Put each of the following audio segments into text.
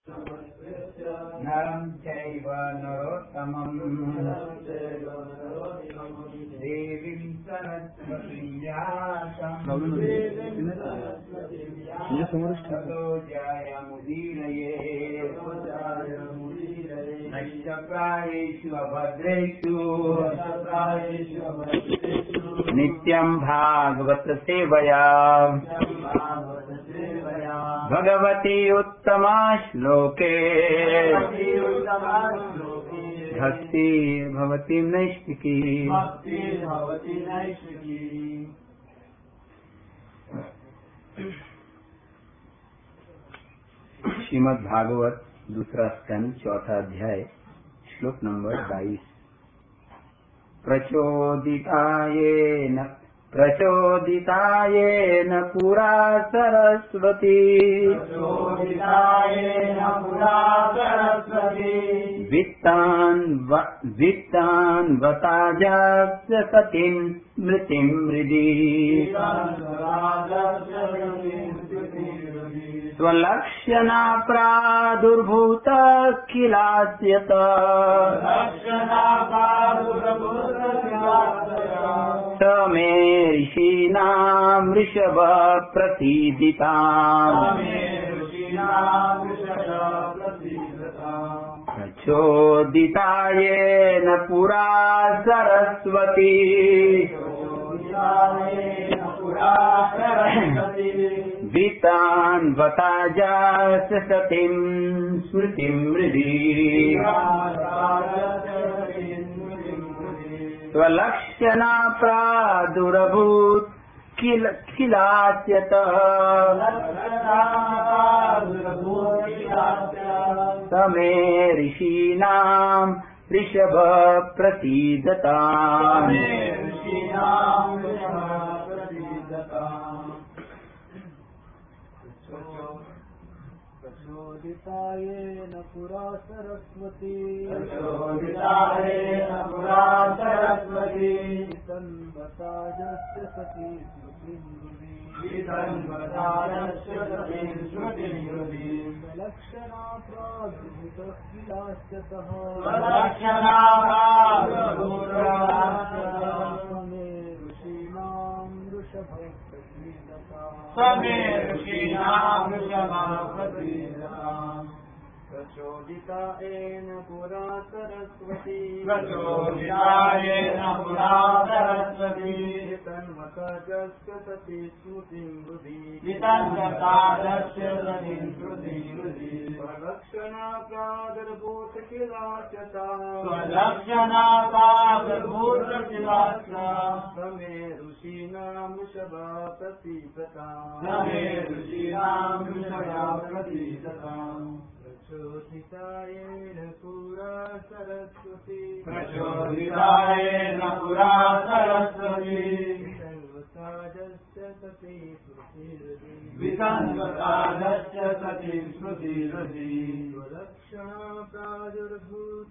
नरं चैव नरोत्तमं देवीं सरस्वतीं व्यासं ततो जयमुदीरये नश्चक्रायेषु अभद्रेषु नित्यं भागवत सेवया भगवती उत्तमा श्लोके भक्ति भवती नैष्ठिकी। श्रीमद् भागवत दूसरा स्कंद चौथा अध्याय श्लोक नंबर 22। प्रचोदितायेन पुरा सरस्वती वित्तान्वताजास्य सतीं स्मृतिं हृदि स्वलक्षणा प्रादुर्भूत किलास्यत स मे ऋषीणां वृषभ प्रसीदिताम् प्रचोदितायेन पुरा सरस्वती वित्तान्वताजास्य सतीं स्मृतिं हृदि स्वलक्षणा प्रादुर्भूत किलास्यत स मे ऋषीणां वृषभ प्रसीदताम्। प्रचोदितायेन पुरा सरस्वती तन्वताजस्य सती लक्षणा प्रादुर्भूतः किलास्यतः मे ऋषीणां वृषभ प्रचोदितायेन पुरा सरस्वती तन्वताजस्य सती स्मृतिं हृदि स्वलक्षणा प्रादुर्भूत किलास्यता समे ऋषीणां वृषभ प्रसीदताम्। प्रचोदितायेन पुरा सरस्वती तन्वताजस्य सती स्मृतिर्हृदि स्वलक्षणा प्रादुर्भूत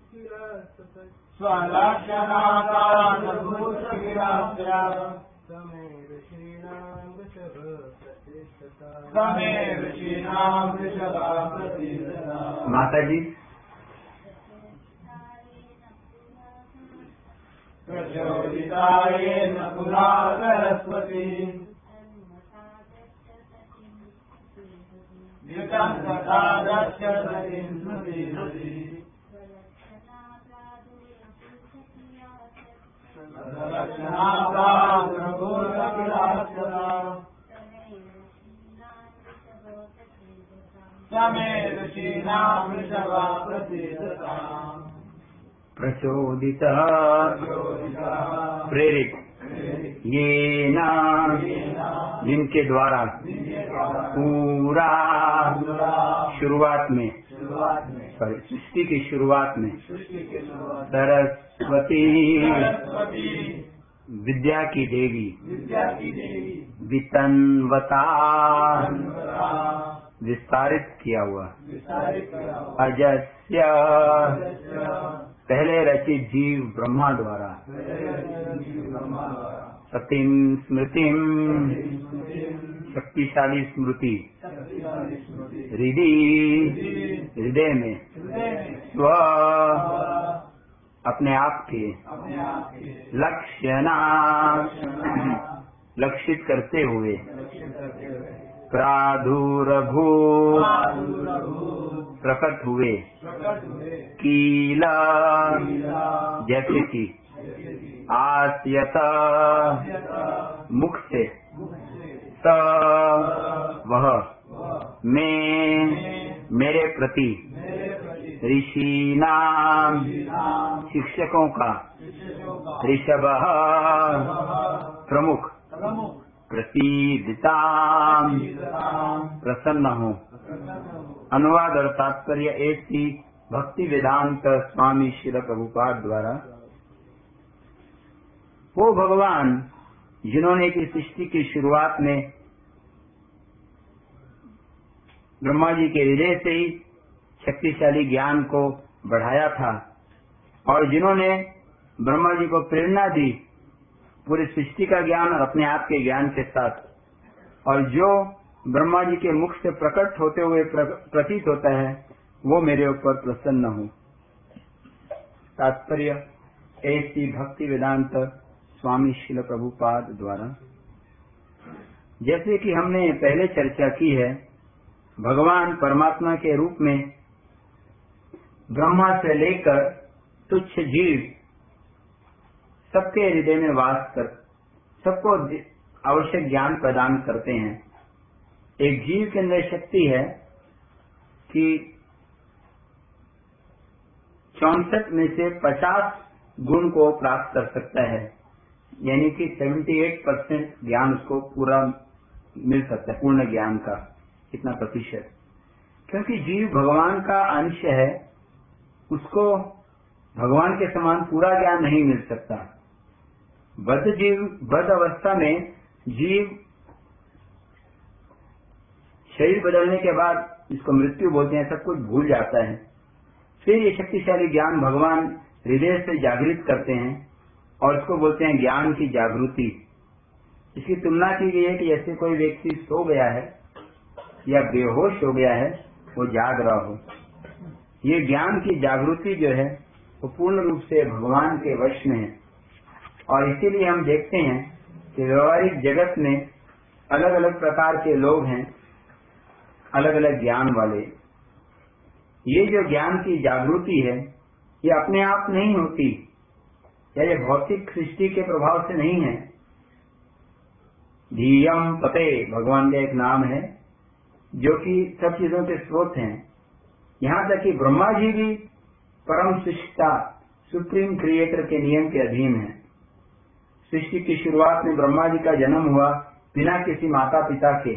किलास्यता समे ऋषीणां वृषभ प्रतिष्ठिता। माता जी प्रचोदितायेन पुरा सरस्वती वितन्वताजस्य सतीं स्मृतिर्हृदि स्वलक्षणा प्रादुर्भूत किलास्यता समे ऋषीणां वृषभ प्रसीदताम्। प्रचोदितः प्रेरित येन जिनके द्वारा पूरा शुरुआत में सृष्टि की शुरुआत में सरस्वती विद्या की देवी वितन्वता विस्तारित किया हुआ अजस्य पहले रचित जीव ब्रह्मा द्वारा सतीं स्मृतिं शक्तिशाली स्मृति हृदि हृदय में स्व अपने आप के लक्ष्य लक्षित करते हुए प्रादुर्भूत प्रकट हुए कीला जैसे कि आस्यत मुख से स वह मैं मेरे प्रति ऋषिनाम शिक्षकों का ऋषभ प्रमुख प्रसीदिताम प्रसन्न हो। अनुवाद और तात्पर्य ऐसी भक्ति वेदांत स्वामी श्रील प्रभुपाद द्वारा। वो भगवान जिन्होंने की सृष्टि की शुरुआत में ब्रह्मा जी के हृदय से ही शक्तिशाली ज्ञान को बढ़ाया था और जिन्होंने ब्रह्मा जी को प्रेरणा दी पूरी सृष्टि का ज्ञान और अपने आप के ज्ञान के साथ, और जो ब्रह्मा जी के मुख से प्रकट होते हुए प्रतीत होता है वो मेरे ऊपर प्रसन्न हो। तात्पर्य ऐसी भक्ति वेदांत स्वामी श्रील प्रभुपाद द्वारा। जैसे कि हमने पहले चर्चा की है, भगवान परमात्मा के रूप में ब्रह्मा से लेकर तुच्छ जीव सबके हृदय में वास कर सबको आवश्यक ज्ञान प्रदान करते हैं। एक जीव के अंदर शक्ति है कि 64 में से 50 गुण को प्राप्त कर सकता है, यानी कि 78% ज्ञान उसको पूरा मिल सकता है, पूर्ण ज्ञान का कितना प्रतिशत। क्योंकि जीव भगवान का अंश है, उसको भगवान के समान पूरा ज्ञान नहीं मिल सकता। बद्ध अवस्था में जीव शरीर बदलने के बाद इसको मृत्यु बोलते हैं, सब कुछ भूल जाता है। फिर ये शक्तिशाली ज्ञान भगवान हृदय से जागृत करते हैं और इसको बोलते हैं ज्ञान की जागृति। इसकी तुलना की गई है कि जैसे कोई व्यक्ति सो गया है या बेहोश हो गया है, वो जाग रहा हो। ये ज्ञान की जागृति जो है वो पूर्ण रूप से भगवान के वश में है, और इसीलिए हम देखते हैं कि व्यवहारिक जगत में अलग अलग प्रकार के लोग हैं, अलग अलग ज्ञान वाले। ये जो ज्ञान की जागृति है ये अपने आप नहीं होती, या ये भौतिक सृष्टि के प्रभाव से नहीं है। धीयम पते भगवान का एक नाम है जो कि सब चीजों के स्रोत हैं। यहाँ तक कि ब्रह्मा जी भी परम सृष्टा सुप्रीम क्रिएटर के नियम के अधीन है। सृष्टि की शुरुआत में ब्रह्मा जी का जन्म हुआ बिना किसी माता पिता के,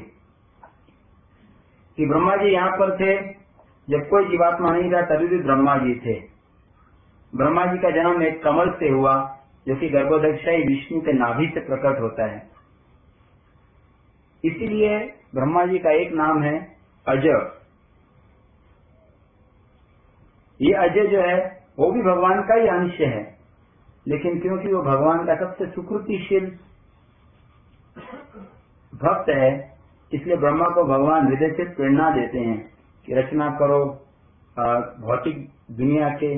कि ब्रह्मा जी यहाँ पर थे जब कोई जीवात्मा नहीं था, तभी भी ब्रह्मा जी थे। ब्रह्मा जी का जन्म एक कमल से हुआ जो कि गर्भोदक्षाई विष्णु के नाभि से प्रकट होता है। इसीलिए ब्रह्मा जी का एक नाम है अज। ये अजय जो है वो भी भगवान का ही अंश है, लेकिन क्योंकि वो भगवान का सबसे सुकृतिशील भक्त है, इसलिए ब्रह्मा को भगवान हृदय से प्रेरणा देते हैं कि रचना करो भौतिक दुनिया के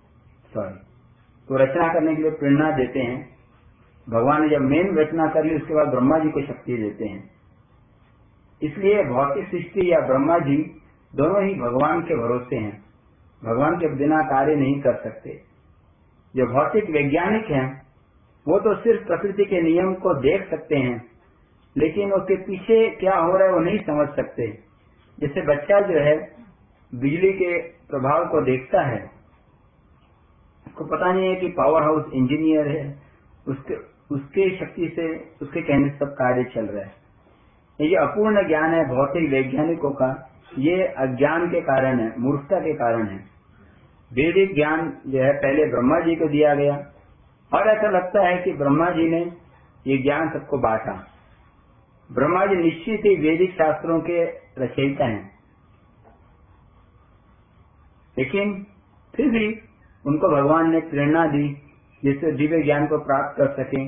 तो रचना करने के लिए प्रेरणा देते हैं। भगवान ने जब मेन रचना कर ली उसके बाद ब्रह्मा जी को शक्ति देते हैं। इसलिए भौतिक सृष्टि या ब्रह्मा जी दोनों ही भगवान के भरोसे हैं, भगवान के बिना कार्य नहीं कर सकते। जो भौतिक वैज्ञानिक हैं वो तो सिर्फ प्रकृति के नियम को देख सकते हैं, लेकिन उसके पीछे क्या हो रहा है वो नहीं समझ सकते। जैसे बच्चा जो है बिजली के प्रभाव को देखता है, उसको पता नहीं है कि पावर हाउस इंजीनियर है, उसके शक्ति से उसके कहने से सब कार्य चल रहा है। ये अपूर्ण ज्ञान है भौतिक वैज्ञानिकों का, ये अज्ञान के कारण है, मूर्खता के कारण है। वैदिक ज्ञान जो है पहले ब्रह्मा जी को दिया गया, और ऐसा लगता है कि ब्रह्मा जी ने ये ज्ञान सबको बांटा। ब्रह्मा जी निश्चित ही वैदिक शास्त्रों के रचयिता हैं, लेकिन फिर भी उनको भगवान ने प्रेरणा दी जिससे दिव्य ज्ञान को प्राप्त कर सके।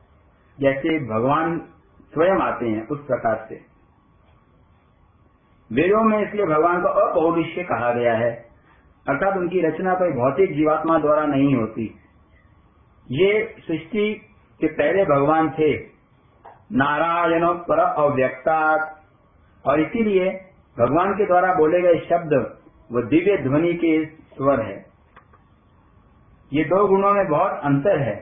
जैसे भगवान स्वयं आते हैं उस प्रकार से वेदों में इसलिए भगवान को अपौरुषीय कहा गया है, अर्थात उनकी रचना कोई भौतिक जीवात्मा द्वारा नहीं होती। ये सृष्टि के पहले भगवान थे, नारायण पर अव्यक्तात्, और इसीलिए भगवान के द्वारा बोले गए शब्द वो दिव्य ध्वनि के स्वर है। ये दो गुणों में बहुत अंतर है,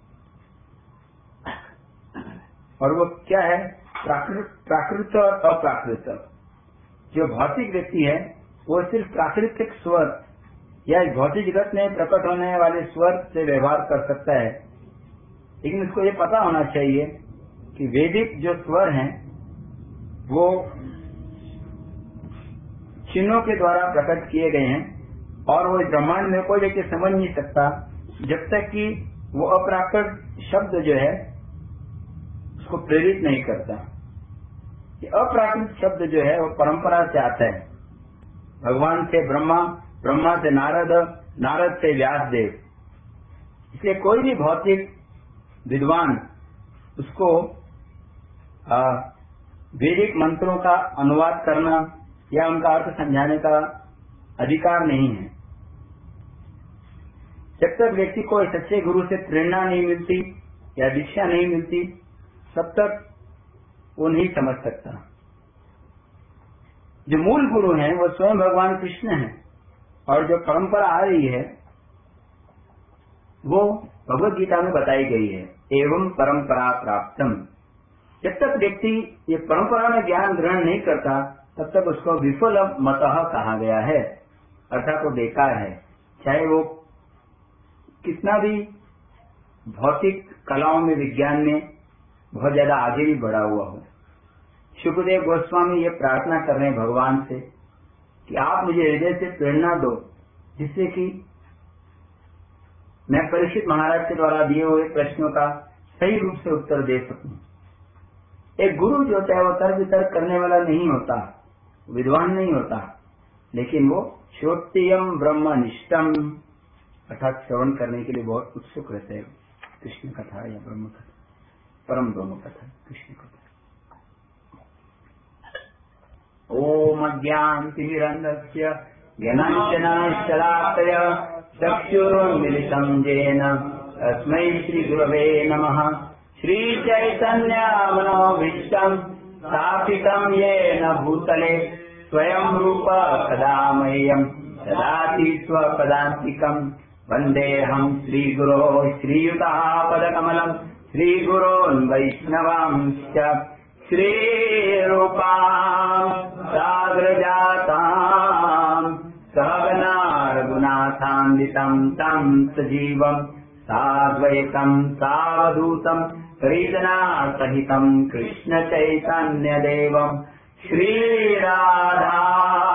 और वो क्या है? प्राकृत और अप्राकृत। जो भौतिक व्यक्ति है वो सिर्फ प्राकृतिक स्वर या इस भौतिक जगत में प्रकट होने वाले स्वर से व्यवहार कर सकता है, लेकिन उसको ये पता होना चाहिए कि वैदिक जो स्वर हैं वो चिन्हों के द्वारा प्रकट किए गए हैं, और वो इस ब्रह्मांड में कोई व्यक्ति समझ नहीं सकता जब तक कि वो अप्राकृत शब्द जो है उसको प्रेरित नहीं करता। ये अप्राकृत शब्द जो है वो परंपरा से आता है। भगवान से ब्रह्मा, ब्रह्मा से नारद, नारद से व्यासदेव। इसलिए कोई भी भौतिक विद्वान उसको वैदिक मंत्रों का अनुवाद करना या उनका अर्थ समझाने का अधिकार नहीं है। जब तक व्यक्ति को सच्चे गुरु से प्रेरणा नहीं मिलती या दीक्षा नहीं मिलती, तब तक वो नहीं समझ सकता। जो मूल गुरु हैं वो स्वयं भगवान कृष्ण हैं, और जो परंपरा आ रही है वो भगवद गीता में बताई गई है, एवं परंपरा प्राप्तम। जब तक व्यक्ति ये परंपरा में ज्ञान ग्रहण नहीं करता तब तक उसको विफल मतः कहा गया है, अर्थात वो बेकार है, चाहे वो कितना भी भौतिक कलाओं में, विज्ञान में बहुत ज्यादा आगे भी बढ़ा हुआ हो। शुकदेव गोस्वामी ये प्रार्थना कर रहे हैं भगवान से कि आप मुझे हृदय से प्रेरणा दो, जिससे कि मैं परीक्षित महाराज के द्वारा दिए हुए प्रश्नों का सही रूप से उत्तर दे सकूं। एक गुरु जो होता है वो तर्क वितर्क करने वाला नहीं होता, विद्वान नहीं होता, लेकिन वो श्रोत्ययम ब्रह्मनिष्ठम, अर्थात श्रवण करने के लिए बहुत उत्सुक रहते हैं। कृष्ण कथा या ब्रह्म कथा, परम दोनों कथा, कृष्ण कथा। ओम अज्ञानतिमिरन्धस्य ज्ञानाञ्जनशलाकया चक्षुरुन्मिलितं येन तस्मै श्रीगुरवे नमः। श्रीचैतन्यमनोभीष्टं स्थापितं येन भूतले स्वयं रूप कदा मह्यं ददाति स्वपदान्तिकं। वन्देऽहं श्रीगुरो श्रीयुतः पदकमलं श्रीगुरोन् वैष्णवांश्च श्रीरूपां साग्रजातां सहगना रघुनाथान्वितं तं सजीवं साद्वैतं सावधूतं परिजनासहितं कृष्णचैतन्यदेवं श्रीराधा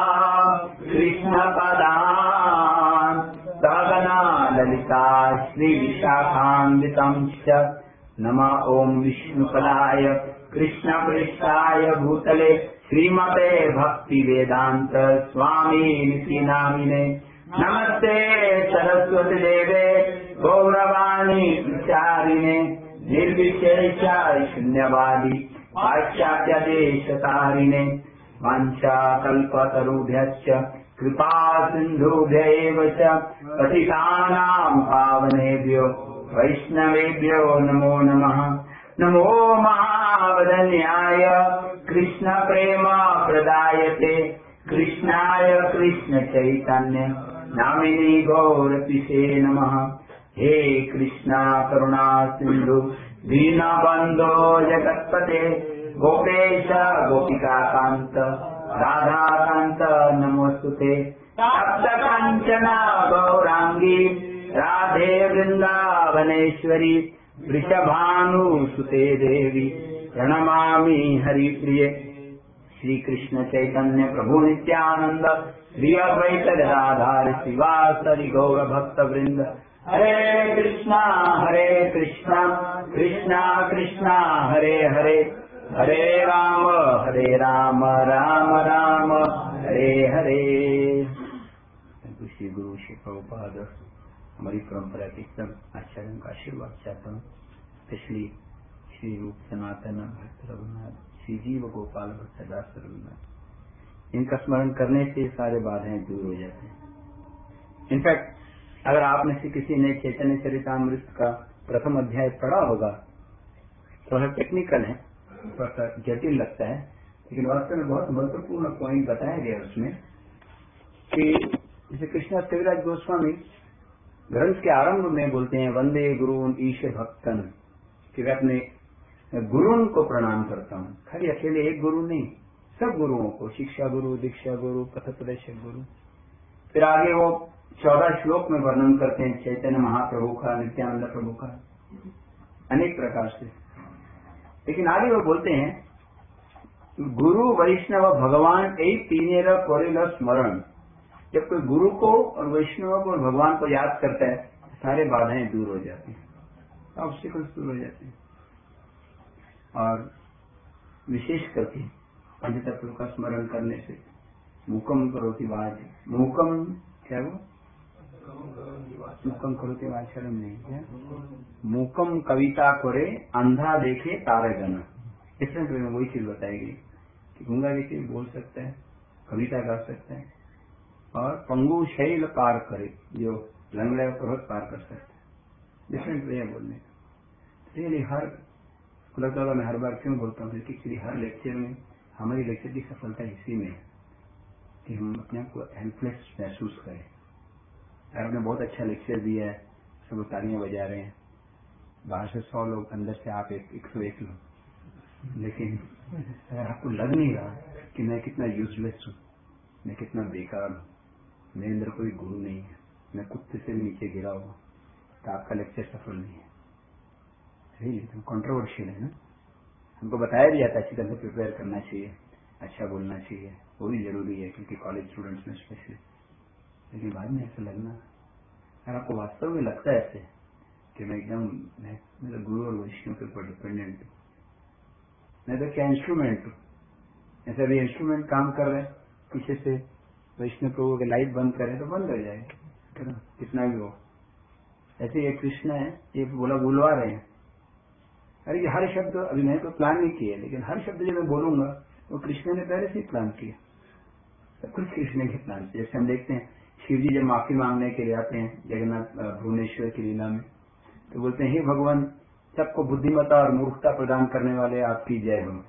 कृष्णपदान् सहगना ललिता श्रीविशाखान्वितं च। नमः ओं विष्णुपदाय कृष्णपृष्ठाय भूतले श्रीमते भक्तिवेदान्त स्वामिनिति नामिने। नमस्ते सरस्वती देवे गौरवाणी प्रचारिणे निर्विशेष शून्यवादी पाश्चात्यदेशतारिणे। वाञ्छाकल्पतरुभ्यश्च कृपा सिन्धुभ्य एव च पतितानां पावनेभ्यो वैष्णवेभ्यो नमो नमः। नमो महावदन्याय कृष्ण प्रेम प्रदायते कृष्णाय कृष्ण चैतन्य नामिनी गौरपिसे नमः। हे कृष्णा करुणा सिंधु दीनबन्धो जगत्पते गोपेश गोपिकाकान्त राधाकान्त नमोस्तुते। तप्त काञ्चन गौरांगी राधे वृंदावनेश्वरी वृषभानुसुते देवी प्रणमामि हरिप्रिये। श्री कृष्ण चैतन्य प्रभु नित्यानंद श्री अद्वैत गदाधर श्रीवासरि गौर भक्त वृंद। हरे कृष्णा कृष्णा कृष्णा हरे हरे, हरे राम राम राम हरे हरे। श्री गुरु श्री प्रभुपाद हमारी परंपरा के सब आचार्यों का आशीर्वाद चाहता हूँ, स्पेशली श्री रूप सनातन भक्त रघुनाथ, श्री जीव गोपाल भक्त दास रघुनाथ, इनका स्मरण करने से सारे बाधाएं दूर हो जाते हैं। इनफैक्ट अगर आप में से किसी ने चैतन्य चरितामृत का प्रथम अध्याय पढ़ा होगा, थोड़ा टेक्निकल है, थोड़ा सा जटिल लगता है, लेकिन वास्तव में बहुत महत्वपूर्ण पॉइंट बताया गया उसमें कि जैसे कृष्णा कविराज गोस्वामी ग्रंथ के आरंभ में बोलते हैं वंदे गुरुन ईश भक्तन, कि मैं अपने गुरुओं को प्रणाम करता हूँ। खाली अकेले एक गुरु नहीं, सब गुरुओं को, शिक्षा गुरु, दीक्षा गुरु, पथ प्रदर्शक गुरु। फिर आगे वो 14 श्लोक में वर्णन करते हैं चैतन्य महाप्रभु का, नित्यानंद प्रभु का, अनेक प्रकार से। लेकिन आगे वो बोलते हैं गुरु वैष्णव भगवान यही तीनेर करेल स्मरण। जब कोई गुरु को और वैष्णव को और भगवान को याद करता है, सारे बाधाएं दूर हो जाती हैं, ऑब्स्टिकल्स दूर हो जाते हैं। और विशेष करके पंचतत्व का स्मरण करने से मूकम करोति वाच, मूकम क्या वो मूकम करोति वाचरम नहीं क्या, मूकम कविता करे अंधा देखे तारे गना। डिफरेंट वे में वही चीज बताएगी कि गूंगा व्यक्ति बोल सकता है, कविता गा सकता है, और पंगु शैल पार करे, जो लंगड़ा पर्वत पार कर सकता है। डिफरेंट वे है बोलने का। रियली हर लगता मैं हर बार क्यों बोलता हूँ कि हर लेक्चर में हमारी लेक्चर की सफलता इसी में है कि हम अपने आप को हेल्पलेस महसूस करें। यार आपने बहुत अच्छा लेक्चर दिया है, सब तालियां बजा रहे हैं, बाहर से 100 लोग, अंदर से आप 101 लोग, लेकिन अगर आपको लग नहीं रहा कि मैं कितना यूजलेस हूँ, मैं कितना बेकार हूँ, मेरे अंदर कोई गुरु नहीं है, मैं कुत्ते से भी नीचे गिरा हुआ, तो आपका लेक्चर सफल नहीं है। तो कॉन्ट्रोवर्शियल है ना। हमको बताया भी जाता है अच्छी तरह से प्रिपेयर करना चाहिए, अच्छा बोलना चाहिए, वो भी जरूरी है क्योंकि कॉलेज स्टूडेंट्स में स्पेशली। लेकिन बाद में ऐसा लगना, अगर आपको वास्तव में लगता है ऐसे कि मैं एकदम मेरा गुरु और वैष्णव के ऊपर डिपेंडेंट हूँ, मैं तो क्या इंस्ट्रूमेंट हूँ, ऐसा भी इंस्ट्रूमेंट काम कर रहे हैं, पीछे से वैष्णव प्रभु के लाइट बंद करें तो बंद हो जाएगा, कितना भी हो। ऐसे ये कृष्ण है, ये बुलवा रहे हैं। अरे ये हर शब्द अभी मैंने तो प्लान नहीं किया, लेकिन हर शब्द जो मैं बोलूंगा वो कृष्ण ने पहले से ही प्लान किया, सब कुछ कृष्ण के प्लान से। जैसे हम देखते हैं शिव जी जब माफी मांगने के लिए आते हैं जगन्नाथ भुवनेश्वर की लीला में, तो बोलते हैं हे भगवान, सबको बुद्धिमत्ता और मूर्खता प्रदान करने वाले आपकी जय हो।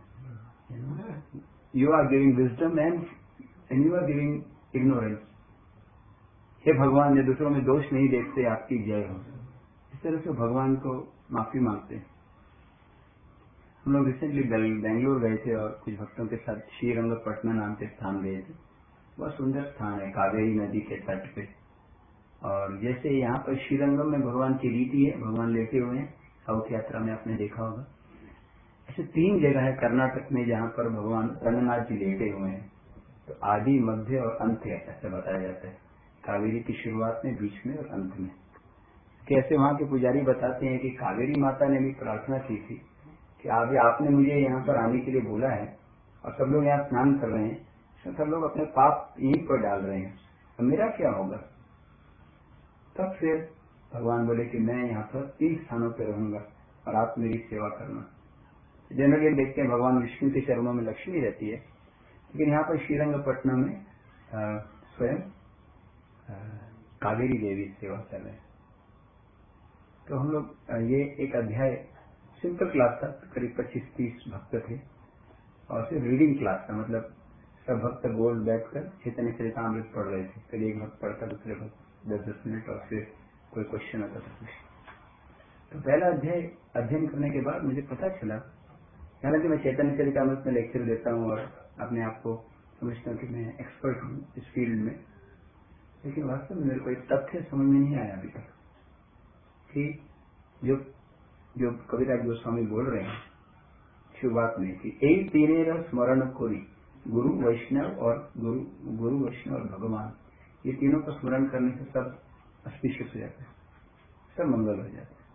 You are giving wisdom and you are giving ignorance. हे भगवान, जो दूसरों में दोष नहीं देखते, आपकी जय हो। इस तरह से भगवान को माफी मांगते हैं। हम लोग रिसेंटली बेंगलुरु गए थे और कुछ भक्तों के साथ श्रीरंगपट्टनम नाम के स्थान गए थे। बहुत सुंदर स्थान है, कावेरी नदी के तट पे। और जैसे यहाँ पर श्रीरंगम में भगवान की रीति है, भगवान लेटे हुए हैं, साउथ यात्रा में आपने देखा होगा। ऐसे 3 जगह है कर्नाटक में जहाँ पर भगवान रंगनाथ जी लेटे हुए हैं। तो आदि, मध्य और अंत ऐसा बताया जाता है, कावेरी की शुरुआत में, बीच में और अंत में। कैसे वहाँ के पुजारी बताते हैं कि कावेरी माता ने भी प्रार्थना की थी कि अभी आपने मुझे यहाँ पर आने के लिए बोला है और सब लोग यहाँ स्नान कर रहे हैं, सब लोग अपने पाप यहीं पर डाल रहे हैं, तो मेरा क्या होगा। तब फिर भगवान बोले कि मैं यहाँ पर 3 स्थानों पर रहूंगा और आप मेरी सेवा करना। जनरली देखते हैं भगवान विष्णु के चरणों में लक्ष्मी रहती है, लेकिन यहाँ पर श्रीरंगपट्टनम में स्वयं कावेरी देवी सेवा कर रहे हैं। तो हम लोग ये एक अध्याय सिंपल क्लास था, करीब 25-30 भक्त थे और सिर्फ रीडिंग क्लास था, मतलब सब भक्त गोल बैठकर चैतन्य चरितामृत पढ़ रहे थे। फिर एक भक्त पढ़ता, दूसरे भक्त 10-10 मिनट, और फिर कोई क्वेश्चन आता था कुछ। तो पहला अध्याय अध्ययन करने के बाद मुझे पता चला, हालांकि मैं चैतन्य चरितामृत में लेक्चर देता हूँ और अपने आप को समझता हूँ कि मैं एक्सपर्ट हूँ इस फील्ड में, लेकिन वास्तव में मेरे को एक तथ्य समझ में नहीं आया अभी तक कि जो कविराज गोस्वामी बोल रहे हैं शुरुआत में कि यही 3 स्मरण कोरी, गुरु वैष्णव और गुरु वैष्णव और भगवान, ये तीनों का स्मरण करने से सब अस्पिशियस हो जाते हैं, सब मंगल हो जाते हैं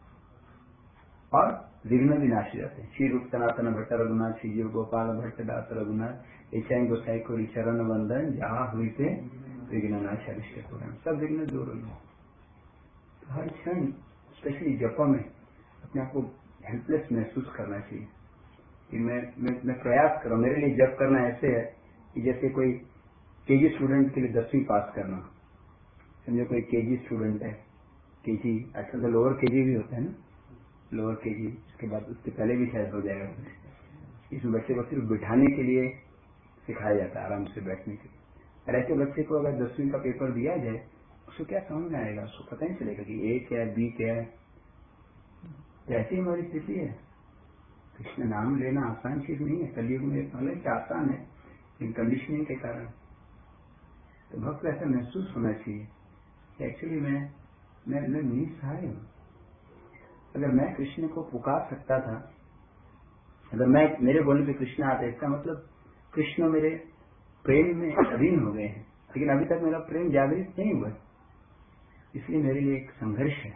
और विघ्न भी नाश हो जाते हैं। श्री रूप सनातन भट्ट रघुनाथ, श्री जीव गोपाल भट्ट दास रघुनाथ, ऐचाई गोसाई को चरण वंदन, जहाँ हुई थे विघ्न नाश अरिष्ट पुराण, सब विघ्न दूर हो जाए। हर क्षण स्पेशली जपों में अपने आप को हेल्पलेस महसूस करना चाहिए कि मैं प्रयास करूं। मेरे लिए जप करना ऐसे है जैसे कोई केजी स्टूडेंट के लिए 10वीं पास करना, समझो कोई केजी स्टूडेंट है, केजी आजकल तो लोअर केजी भी होता है ना, लोअर केजी, उसके बाद उसके पहले भी शायद हो जाएगा। इसमें बच्चे को सिर्फ बिठाने के लिए सिखाया जाता है, आराम से बैठने के लिए। और ऐसे बच्चे को अगर 10वीं का पेपर दिया जाए, उसको क्या समझ में आएगा? उसको पता नहीं चलेगा कि ए क्या है, बी क्या है। तो ऐसी हमारी स्थिति है। कृष्ण नाम लेना आसान चीज नहीं है, कलयुग में हालांकि आसान है इन कंडीशनिंग के कारण। तो भक्त को ऐसा महसूस होना चाहिए कि एक्चुअली मैं निसहाय हूँ। अगर मैं कृष्ण को पुकार सकता था, अगर मैं मेरे बोलने पे कृष्ण आते, इसका मतलब कृष्ण मेरे प्रेम में अधीन हो गए हैं, लेकिन अभी तक मेरा प्रेम जागृत नहीं हुआ, इसलिए मेरे लिए एक संघर्ष है,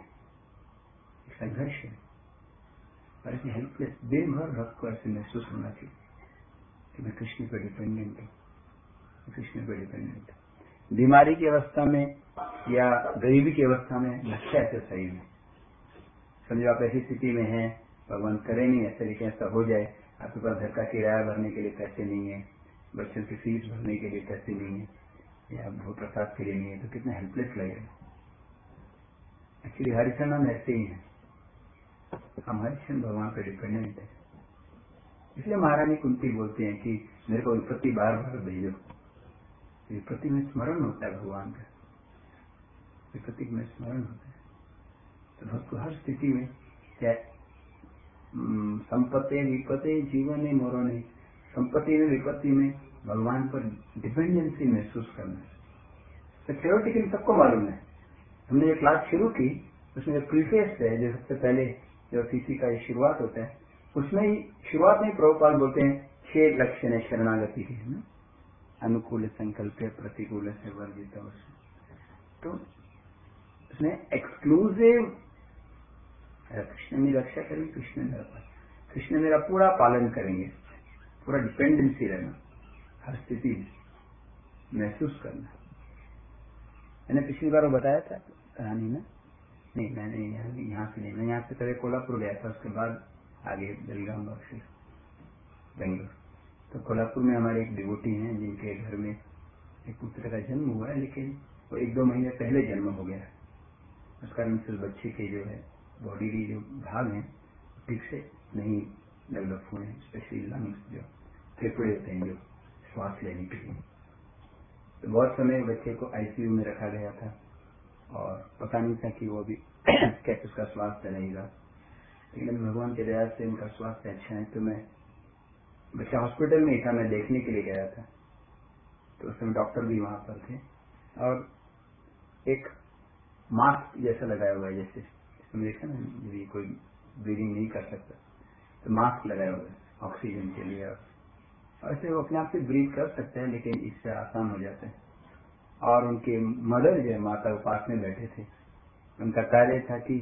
और ऐसे हेल्पलेस दिन भर भक्त को ऐसे महसूस होना चाहिए कि मैं कृष्ण पर डिपेंडेंट हूँ, कृष्ण पर डिपेंडेंट हूँ। बीमारी की अवस्था में या गरीबी की अवस्था में लक्ष्य ऐसे सही है। समझो आप ऐसी स्थिति में हैं, भगवान करे नहीं ऐसे, लेकिन ऐसा हो जाए, आपके पास घर का किराया भरने के लिए पैसे नहीं है, बच्चों की फीस भरने के लिए पैसे नहीं है, या भोग प्रसाद के लिए नहीं है, तो कितना हेल्पलेस लगेगा। एक्चुअली हरिचरण हम ऐसे ही हैं, हम हरिचरण भगवान पर डिपेंडेंट है। इसलिए महारानी कुंती बोलते हैं कि मेरे को विपत्ति बार बार भेजो। विपत्ति में स्मरण होता है भगवान का, विपत्ति में स्मरण होता है। तो भक्त को हर स्थिति में, चाहे संपत्ति विपत्ति जीवन में मोरो नहीं, संपत्ति में विपत्ति में भगवान पर डिपेंडेंसी महसूस करना। तो थ्योरेटिकली सबको मालूम है। हमने ये क्लास शुरू की, उसमें जो प्रीफेस है, जो सबसे पहले जो सीसी का शुरुआत होता है, उसमें ही शुरुआत में प्रभुपाद बोलते हैं 6 लक्षण है शरणागति के, है ना, अनुकूल संकल्प प्रतिकूल से वर्जित। तो उसमें एक्सक्लूसिव कृष्ण मेरी रक्षा करेंगे, कृष्ण मेरा पूरा पालन करेंगे, पूरा डिपेंडेंसी रहना, हर स्थिति महसूस करना। मैंने पिछली बार वो बताया था कहानी में, नहीं मैंने यहाँ से नहीं, मैं यहाँ से पहले कोल्हापुर गया था, उसके बाद आगे बेलगाम बक्सी बेंगलोर। तो कोल्हापुर में हमारे एक डिवोटी हैं जिनके घर में एक पुत्र का जन्म हुआ है, लेकिन वो 1-2 महीने पहले जन्म हो गया। उस कारण से बच्चे के जो है बॉडी की जो भाग हैं ठीक से नहीं डेवलप हुए हैं, स्पेशली लंग्स, जो फेफड़े होते हैं जो श्वास लेने के लिए। तो बहुत समय बच्चे को आईसीयू में रखा गया था और पता नहीं था कि वो भी कैसे उसका स्वास्थ्य रहेगा। लेकिन भगवान के दया से उनका स्वास्थ्य अच्छा है। तो मैं बच्चा हॉस्पिटल में ही था, मैं देखने के लिए गया था। तो उस समय डॉक्टर भी वहां पर थे और एक मास्क जैसा लगाया हुआ है, जैसे देखा ना, यदि कोई ब्रीदिंग नहीं कर सकता तो मास्क लगाया हुआ है ऑक्सीजन के लिए। और ऐसे वो अपने आप से ब्रीथ कर सकते हैं, लेकिन इससे आसान हो जाता है। और उनके मदर जो है, माता वो पास में बैठे थे। उनका कार्य था कि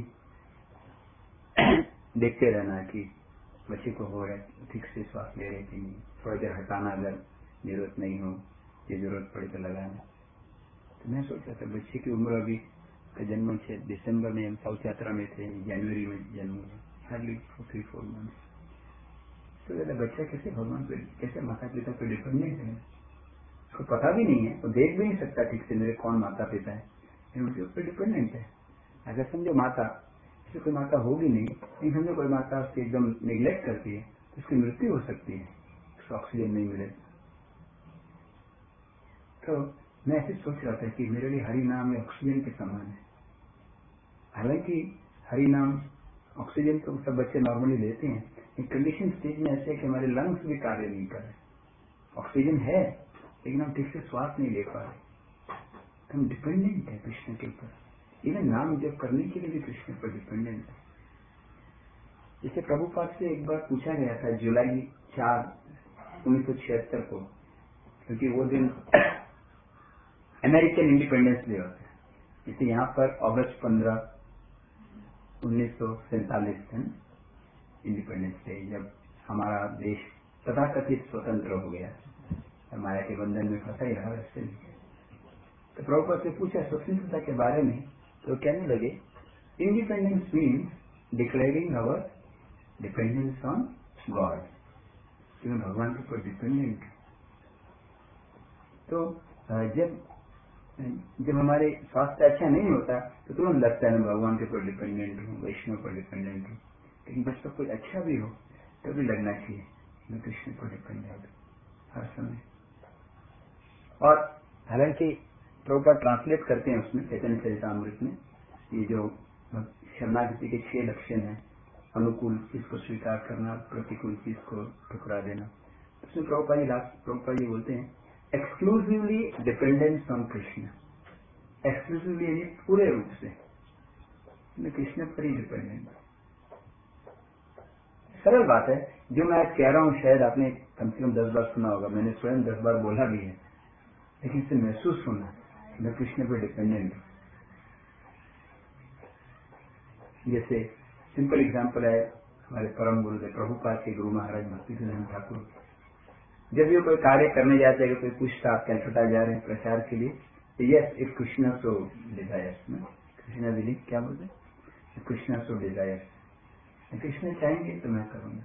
देखते रहना कि बच्चे को हो रहा है, ठीक से श्वास ले रहे कि नहीं, थोड़ा देर हटाना अगर जरूरत नहीं हो, ये जरूरत पड़े तो लगाना। तो मैं सोच रहा था बच्चे की उम्र अभी का जन्म 6 दिसंबर में हम साउथ यात्रा में थे, जनवरी में जन्म हुआ, हार्डली 3-4 मंथ। तो ज्यादा बच्चा कैसे भगवान पे, कैसे माता पिता पे डिपेंडेंट है, उसको पता भी नहीं है, वो देख भी नहीं सकता ठीक से मेरे कौन माता पिता है, उनके ऊपर डिपेंडेंट है। अगर समझो माता, इससे कोई माता होगी नहीं, लेकिन समझो कोई माता उसकी एकदम निग्लेक्ट करती है तो उसकी मृत्यु हो सकती है, उसको ऑक्सीजन नहीं मिले। तो मैं ऐसे सोच रहा था कि मेरे लिए हरि नाम ये ऑक्सीजन के समान है। हालांकि हरि नाम ऑक्सीजन तो सब बच्चे नॉर्मली लेते हैं, लेकिन कंडीशन स्टेज में ऐसे है कि हमारे लंग्स भी कार्य नहीं कर रहे, ऑक्सीजन है लेकिन हम ठीक से श्वास नहीं ले पा रहे। हम डिपेंडेंट है कृष्ण के ऊपर। इवन नाम जप करने के लिए भी कृष्ण पर डिपेंडेंट है। जैसे प्रभुपाद से एक बार पूछा गया था जुलाई 4, 1976 को, क्योंकि वो दिन अमेरिकन इंडिपेंडेंस डे होता है। जैसे यहाँ पर अगस्त 15, 1947 है इंडिपेंडेंस डे, जब हमारा देश तथाकथित स्वतंत्र हो गया, माया के बंधन में फंसा ही रहा वैसे। तो प्रभुपाद से पूछा स्वतंत्रता के बारे में, तो कहने लगे independence means declaring our dependence on God, कि मैं भगवान के ऊपर डिपेंडेंट। तो जब हमारे स्वास्थ्य अच्छा नहीं होता तो तुरंत लगता है मैं भगवान के ऊपर डिपेंडेंट हूँ, वैष्णव पर डिपेंडेंट हूँ। लेकिन जब सब कुछ अच्छा भी हो तभी लगना चाहिए मैं कृष्ण पर डिपेंडेंट हूँ हर समय। और हालांकि प्रभुपाद ट्रांसलेट करते हैं उसमें चैतन्य चरितामृत में ये जो शरणागति के 6 लक्षण है, अनुकूल चीज को स्वीकार करना, प्रतिकूल चीज को ठुकरा देना। उसमें प्रभुपाद जी बोलते हैं exclusively dependence on Krishna. Exclusively यानी पूरे रूप से मैं कृष्ण पर ही डिपेंडेंट। सरल बात है, जो मैं आज कह रहा हूँ शायद आपने कम से कम 10 बार सुना होगा, मैंने स्वयं 10 बार बोला भी है, लेकिन इसे महसूस होना मैं कृष्ण पर डिपेंडेंट हूँ। जैसे सिंपल एग्जांपल है हमारे परम गुरुदेव प्रभुपाद के गुरु महाराज भक्तिसिद्धांत ठाकुर, जब ये कोई कार्य करने जाते हैं, कोई पूछता आप कलकत्ता जा रहे हैं प्रचार के लिए, तो yes if Krishna so desires, Krishna विली क्या बोलते हैं, कृष्णा सो डिजायर्स, कृष्ण चाहेंगे तो मैं करूंगा।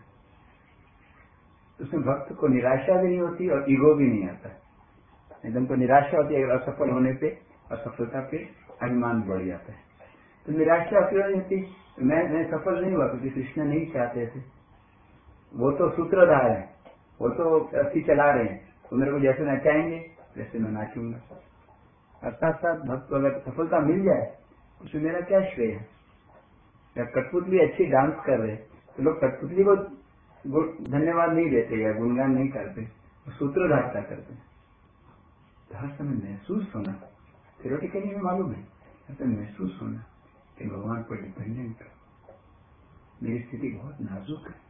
उसमें भक्त को निराशा भी नहीं होती और ईगो भी नहीं आता। एकदम को निराशा होती है अगर असफल होने पे, असफलता पे अभिमान बढ़ जाता है। तो निराशा क्यों नहीं होती, मैं सफल नहीं हुआ क्योंकि कृष्ण नहीं चाहते थे, वो तो सूत्रधार है, वो तो अस्थि चला रहे हैं, तो मेरे को जैसे नचाएंगे वैसे मैं नाचूंगा। अर्थात साथ भक्त को अगर सफलता मिल जाए उसमें मेरा क्या श्रेय है। जब कठपुतली अच्छी डांस कर रहे तो लोग कठपुतली को धन्यवाद नहीं देते या गुणगान नहीं करते, सूत्रधारता करते। तो हर समय महसूस होना, थियोरेटिकली में मालूम है, हर समय महसूस होना कि भगवान पर डिपेंडेंट, मेरी स्थिति बहुत नाजुक है।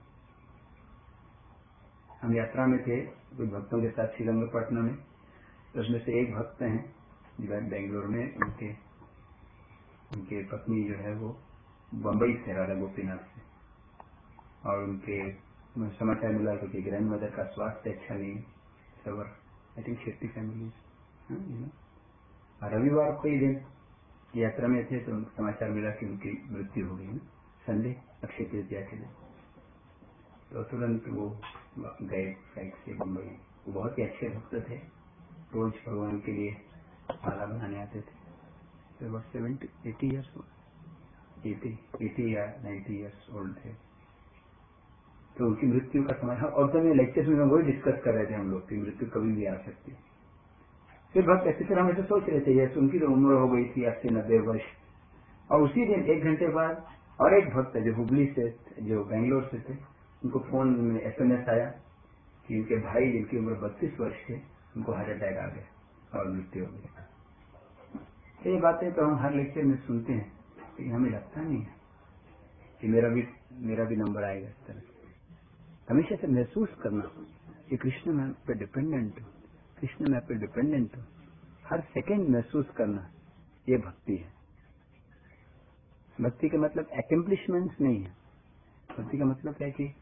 हम यात्रा में थे कुछ भक्तों के साथ श्रीरंगपट्टनम में, तो उसमें से एक भक्त हैं जो बेंगलोर में, उनके पत्नी जो है वो बम्बई से, राधा गोपीनाथ से, और उनके समाचार मिला कि ग्रैंड मदर का स्वास्थ्य अच्छा नहीं है, सवर आई थिंक 60 फैमिली। रविवार को ही दिन यात्रा में थे तो समाचार मिला कि उनकी मृत्यु हो गई, संडे अक्षय तृतीया के दिन। तो तुरंत वो गए फ्लाइट से मुंबई। वो बहुत ही अच्छे भक्त थे, रोज भगवान के लिए माला बनाने आते थे। तो बस 80 ईयर्स 80 या 90 ईयर्स ओल्ड थे। तो उनकी मृत्यु का समय, और तो लेक्चर्स में वही डिस्कस कर रहे थे हम लोग की मृत्यु कभी भी आ सकती है। फिर भक्त इसी तरह में से सोच रहे थे, जैसे उनकी तो उम्र हो गई थी 80-90 वर्ष। और उसी दिन 1 घंटे बाद और एक भक्त जो हुबली से, जो बेंगलोर से थे, उनको फोन में SMS आया कि उनके भाई जिनकी उम्र 32 वर्ष थे, उनको हार्ट अटैक आ गया और मृत्यु हो गई। ये बातें तो हम हर लेक्चर में सुनते हैं, लेकिन हमें लगता नहीं है कि मेरा भी नंबर आएगा इस तरह से। हमेशा से महसूस करना कि कृष्ण मैं पे डिपेंडेंट हूँ, कृष्ण मैं पे डिपेंडेंट हूँ, हर सेकेंड महसूस करना, ये भक्ति है। भक्ति का मतलब एक्म्प्लिशमेंट्स नहीं है। भक्ति का मतलब है कि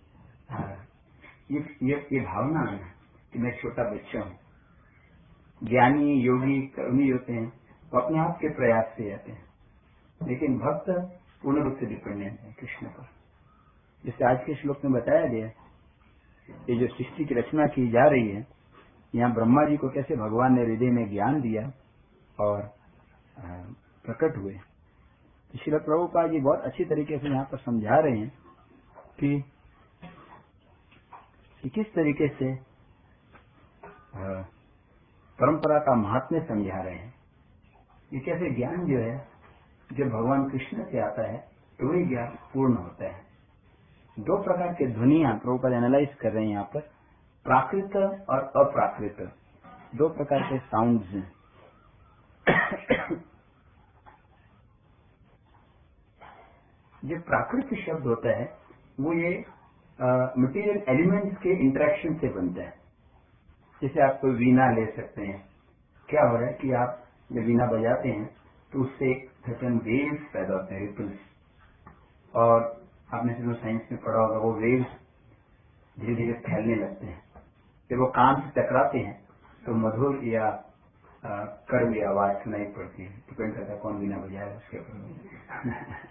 ये भावना है कि मैं छोटा बच्चा हूँ। ज्ञानी योगी कर्मी होते हैं वो अपने आप के प्रयास से जाते हैं, लेकिन भक्त पूर्ण रूप से डिपेंडेंट है कृष्ण पर। जैसे आज के श्लोक में बताया गया, ये जो सृष्टि की रचना की जा रही है, यहाँ ब्रह्मा जी को कैसे भगवान ने हृदय में ज्ञान दिया और प्रकट हुए। तो श्रील प्रभुपाद जी बहुत अच्छी तरीके से यहाँ पर समझा रहे हैं कि किस तरीके से परंपरा का महात्म्य समझा रहे हैं। ये कैसे ज्ञान जो है जब भगवान कृष्ण से आता है तो वही ज्ञान पूर्ण होता है। 2 प्रकार के ध्वनियां प्रभुपाद एनालाइज कर रहे हैं यहाँ पर, प्राकृत और अप्राकृत, 2 प्रकार के साउंड्स हैं। जो प्राकृत शब्द होता है वो ये मटेरियल एलिमेंट्स के इंटरेक्शन से बनता है। जैसे आप कोई वीणा ले सकते हैं, क्या हो रहा है कि आप जब वीणा बजाते हैं तो उससे एक सर्टेन वेव्स पैदा होते हैं, रिपल्स, और आपने जो साइंस में पढ़ा होगा वो वेव्स धीरे धीरे फैलने लगते हैं। जब वो कान से टकराते हैं तो मधुर या कड़वी आवाज सुनाई पड़ती है, डिपेंड करता है कौन वीणा बजाया उसके ऊपर।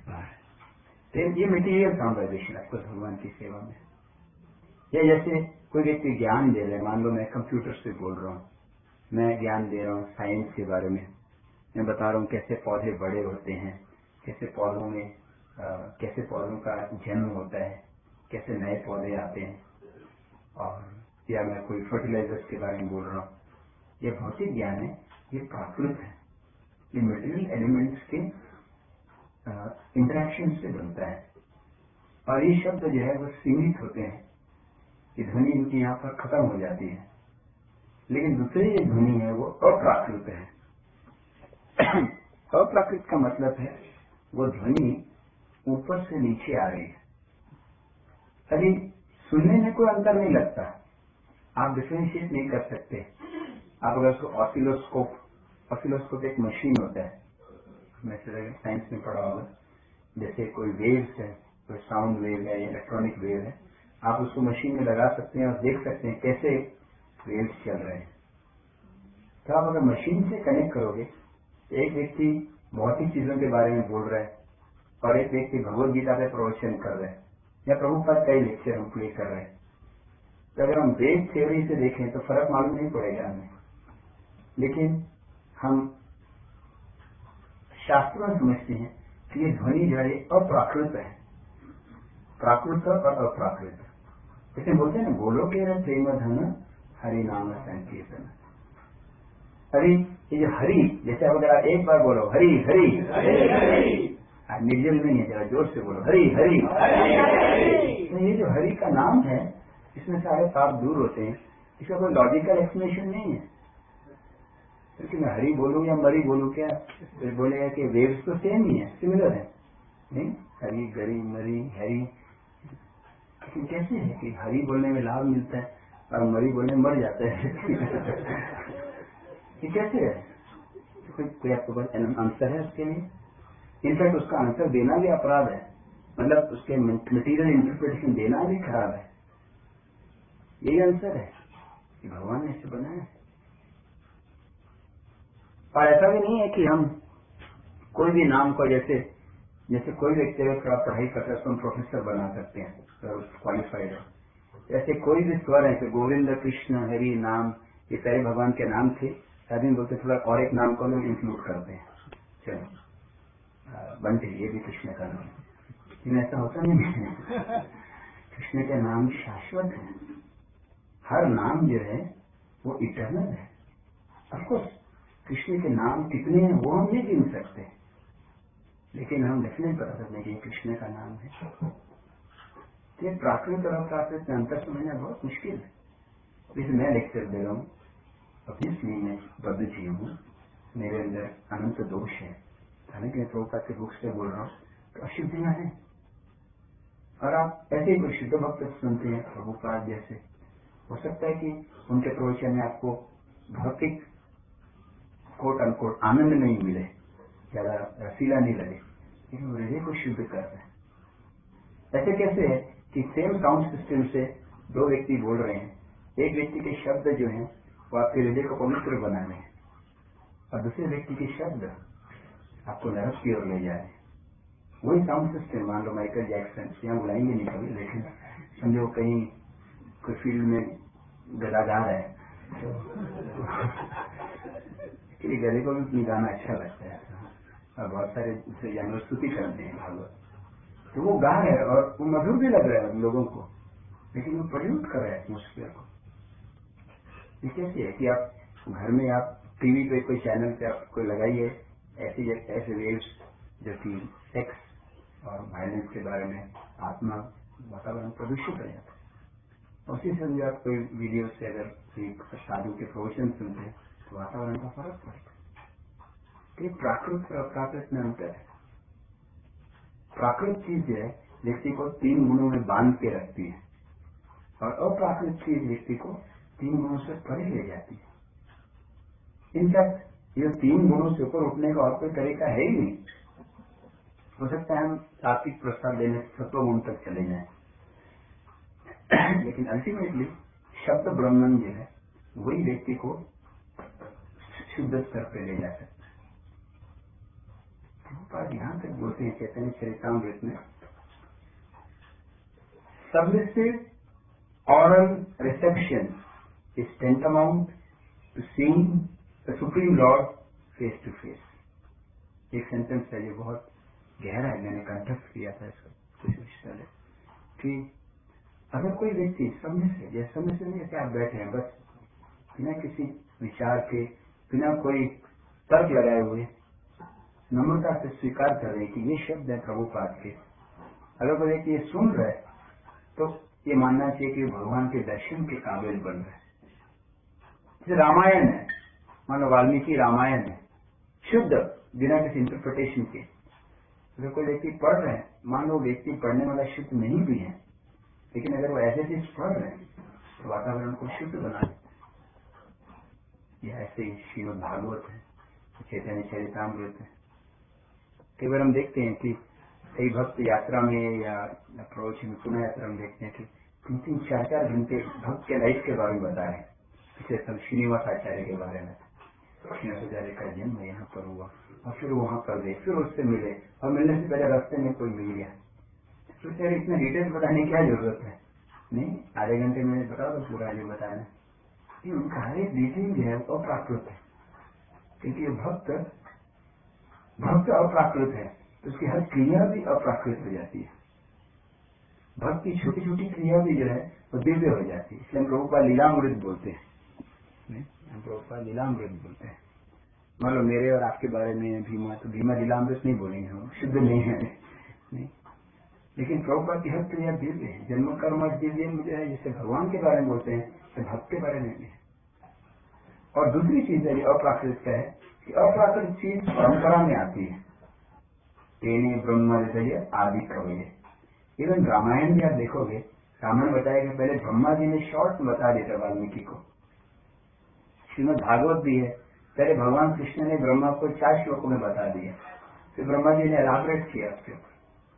ये मटीरियल साउंड वाइब्रेशन आपको भगवान की सेवा में, या जैसे कोई व्यक्ति ज्ञान दे रहे, मान लो मैं कंप्यूटर से बोल रहा हूँ, मैं ज्ञान दे रहा हूँ साइंस के बारे में, मैं बता रहा हूँ कैसे पौधे बड़े होते हैं, कैसे पौधों में कैसे पौधों का जन्म होता है, कैसे नए पौधे आते हैं, और या मैं कोई फर्टिलाइजर्स के बारे में बोल रहा हूँ, ये भौतिक ज्ञान है, ये प्राकृत है, ये मटेरियल एलिमेंट्स के इंटरेक्शन से बनता है। और ये शब्द जो है वो सीमित होते हैं, ये ध्वनि इनकी यहाँ पर खत्म हो जाती है। लेकिन दूसरी ये ध्वनि है वो अप्राकृत है। अप्राकृत का मतलब है वो ध्वनि ऊपर से नीचे आ रही है। अभी सुनने में कोई अंतर नहीं लगता, आप डिफरेंशिएट नहीं कर सकते। आप अगर उसको ऑसिलोस्कोप एक मशीन होता है, मैं साइंस में पढ़ा होगा, जैसे कोई वेव्स है, कोई साउंड वेव है या इलेक्ट्रॉनिक वेव है, आप उसको मशीन में लगा सकते हैं और देख सकते हैं कैसे वेव्स चल रहे हैं। तो आप अगर मशीन से कनेक्ट करोगे तो एक व्यक्ति भौतिक चीजों के बारे में बोल रहा है और एक व्यक्ति भगवद गीता पे प्रवचन कर रहे हैं या प्रभुपाद का ही लेक्चर हम प्ले कर रहे हैं। तो अगर हम वेव थ्योरी से देखें तो फर्क मालूम नहीं पड़ेगा हमें, लेकिन हम शास्त्रों में समझते हैं कि ये ध्वनि जो है अप्राकृत है, प्राकृत और अप्राकृत। जैसे बोलते हैं ना, बोलो के प्रेम धन हरि नाम संकीर्तन। हरि, ये जो हरि, जैसे अगर आप एक बार बोलो हरि हरि, निर्जल में नहीं, जरा जोर से बोलो हरि हरि। तो ये जो हरि का नाम है, इसमें सारे पाप दूर होते हैं। इसका कोई लॉजिकल एक्सप्लेनेशन नहीं है, क्योंकि मैं हरि बोलूं या मरी बोलूं, क्या फिर बोलेगा कि वेव्स तो सेम ही है, सिमिलर है, नहीं? हरि गरी मरी हैरी, लेकिन कैसे है कि हरि बोलने में लाभ मिलता है और मरी बोलने में मर जाता है? ये कैसे है? कोई आपके पास आंसर है उसके लिए? इनफैक्ट उसका आंसर देना भी अपराध है, मतलब उसके मटेरियल इंटरप्रिटेशन देना भी खराब है। यही आंसर है कि भगवान ने इसे बनाया है। और ऐसा भी नहीं है कि हम कोई भी नाम को, जैसे कोई व्यक्ति अगर थोड़ा पढ़ाई करता है तो हम प्रोफेसर बना सकते हैं, तो क्वालिफाइड है। ऐसे कोई भी स्वर है, जैसे गोविंद कृष्ण हरि नाम, ये सारे भगवान के नाम थे। आदमी बोलते थोड़ा और एक नाम को लोग इंक्लूड करते हैं, चलो बंटे, ये भी कृष्ण का नाम, लेकिन ऐसा होता नहीं है। कृष्ण के नाम शाश्वत है, हर नाम जो है वो इटर्नल है। ऑफकोर्स कृष्ण के नाम कितने हैं वो हम नहीं गिन सकते, लेकिन हम डेफिनेट बता सकते हैं कि कृष्ण का नाम है। तो प्राकृत और अप्राकृत में अंतर समझना बहुत मुश्किल है। जैसे मैं लेक्चर दे रहा हूँ, ऑब्वियसली मैं बद्ध जीव हूँ, मेरे अंदर अनंत दोष है, हालांकि मैं प्रभुपाद के बुक से बोल रहा हूँ, तो अशुद्धियां हैं। और आप ऐसे ही कोई शुद्ध भक्त सुनते हैं प्रभुपाद जैसे, हो सकता है कि उनके प्रवचन में आपको भौतिक कोट अनकोट आनंद नहीं मिले, ज्यादा रसीला नहीं लगे, लेकिन वो हृदय को शुद्ध कर रहे हैं। ऐसे कैसे है कि सेम साउंड सिस्टम से दो व्यक्ति बोल रहे हैं, एक व्यक्ति के शब्द जो हैं वो आपके हृदय को पवित्र बना रहे हैं और दूसरे व्यक्ति के शब्द आपको नरक की ओर ले जा रहे हैं। वही साउंड सिस्टम, मान लो माइकल जैक्सन, यहाँ बुलाएंगे नहीं कभी, लेकिन समझो कहीं कोई फील्ड में गदा गा रहा है, तो गधे को भी अपनी गाना अच्छा लगता है और बहुत सारे दूसरे जानवर स्तुति करते हैं भागवत, तो वो गा है और वो मधुर भी लग रहा है लोगों को, लेकिन वो प्रयुक्त कर रहा है एटमोस्फियर को। ये कैसे है कि आप घर में आप टीवी पे कोई चैनल पे आप कोई लगाइए ऐसे वेव्स जो कि सेक्स और वायलेंस के बारे में, आत्मा वातावरण प्रदूषित हो जाता है। उसी से भी आप कोई वीडियो से अगर साधु के प्रवचन सुनते हैं तो वातावरण का फर्क पड़ता है। प्राकृत और अप्राकृत में अंतर है। प्राकृत चीज जो है व्यक्ति को 3 गुणों में बांध के रखती है और अप्राकृत चीज व्यक्ति को 3 गुणों से परे ले जाती है। इनफैक्ट ये 3 गुणों से ऊपर उठने का और कोई तरीका है ही नहीं। हो सकता है हम सात्विक प्रसाद देने सत्व गुण तक चले जाएं, लेकिन अल्टीमेटली शब्द ब्रह्मन जो है वही व्यक्ति को शुद्ध स्तर पर ले जा सकता है। प्रभुपाद यहां तक बोलते हैं, चैतन्य चरितामृत में, sublisted oral reception is tantamount to seeing the Supreme Lord face to face. एक सेंटेंस है, ये बहुत गहरा है, मैंने कंठस्थ किया था इसको कुछ पहले, कि अगर कोई व्यक्ति समय से नहीं, जैसे आप बैठे हैं बस बिना किसी विचार के, बिना कोई तर्क लगाए हुए नम्रता से स्वीकार कर रहे कि ये शब्द है प्रभुपाद के, अगर कोई व्यक्ति ये सुन रहा है तो ये मानना चाहिए कि भगवान के दर्शन के काबिल बन रहा है। जैसे रामायण है, मान लो वाल्मीकि रामायण है, शुद्ध बिना किसी इंटरप्रिटेशन के, अगर कोई व्यक्ति पढ़ रहे हैं, मान लो व्यक्ति पढ़ने वाला शुद्ध नहीं भी है, लेकिन अगर वो ऐसे चीज पढ़ रहे हैं तो वातावरण को शुद्ध बना देते हैं। यह ऐसे ही श्रीमद् भागवत है, चैतन्य चरितामृत है। कई बार हम देखते हैं कि कई भक्त यात्रा में या प्रवचन पुनः यात्रा में देखते हैं कि 3-3, 4-4 घंटे भक्त के लाइफ के बारे में बता रहे हैं। पिछले साल श्रीनिवास आचार्य के बारे में, श्रीनिवास आचार्य का जन्म यहाँ पर हुआ और फिर वहां पर गए, फिर उससे मिले और मिलने से पहले रास्ते में कोई मिल गया, तो यार इतना डिटेल बताने की क्या जरूरत है? नहीं, आधे घंटे में बता दो पूरा जो बताना। उनका हर एक डिटेल जो है अप्राकृत है, क्योंकि भक्त अप्राकृत है तो उसकी हर क्रिया भी अप्राकृत हो जाती है। भक्त की छोटी छोटी क्रिया भी जो है वो दिव्य हो जाती है। इसलिए हम प्रभुपाद लीलामृत बोलते हैं, हम प्रभुपाद लीलामृत बोलते हैं। मान लो मेरे और आपके बारे में भीमा, तो भीमा लीलामृत नहीं बोलेंगे, हम शुद्ध नहीं है, नहीं। लेकिन प्रभुपाद की हर क्रिया दिव्य है, जन्म कर्म दिव्य मुझे है, जैसे भगवान के बारे में बोलते हैं तो भक्त के बारे में भी है। और दूसरी चीज है अप्राकृत का है कि अप्राकृत चीज परंपरा में आती है। तेने ब्रह्म हृदय आदि कवये, इवन रामायण भी आप देखोगे, रामायण बताया कि पहले ब्रह्मा जी ने शॉर्ट में बता दिया था वाल्मीकि को। श्रीमद् भागवत भी है, पहले भगवान कृष्ण ने ब्रह्मा को 4 श्लोकों में बता दिया, फिर ब्रह्मा जी ने एलाबरेट किया उसके ऊपर,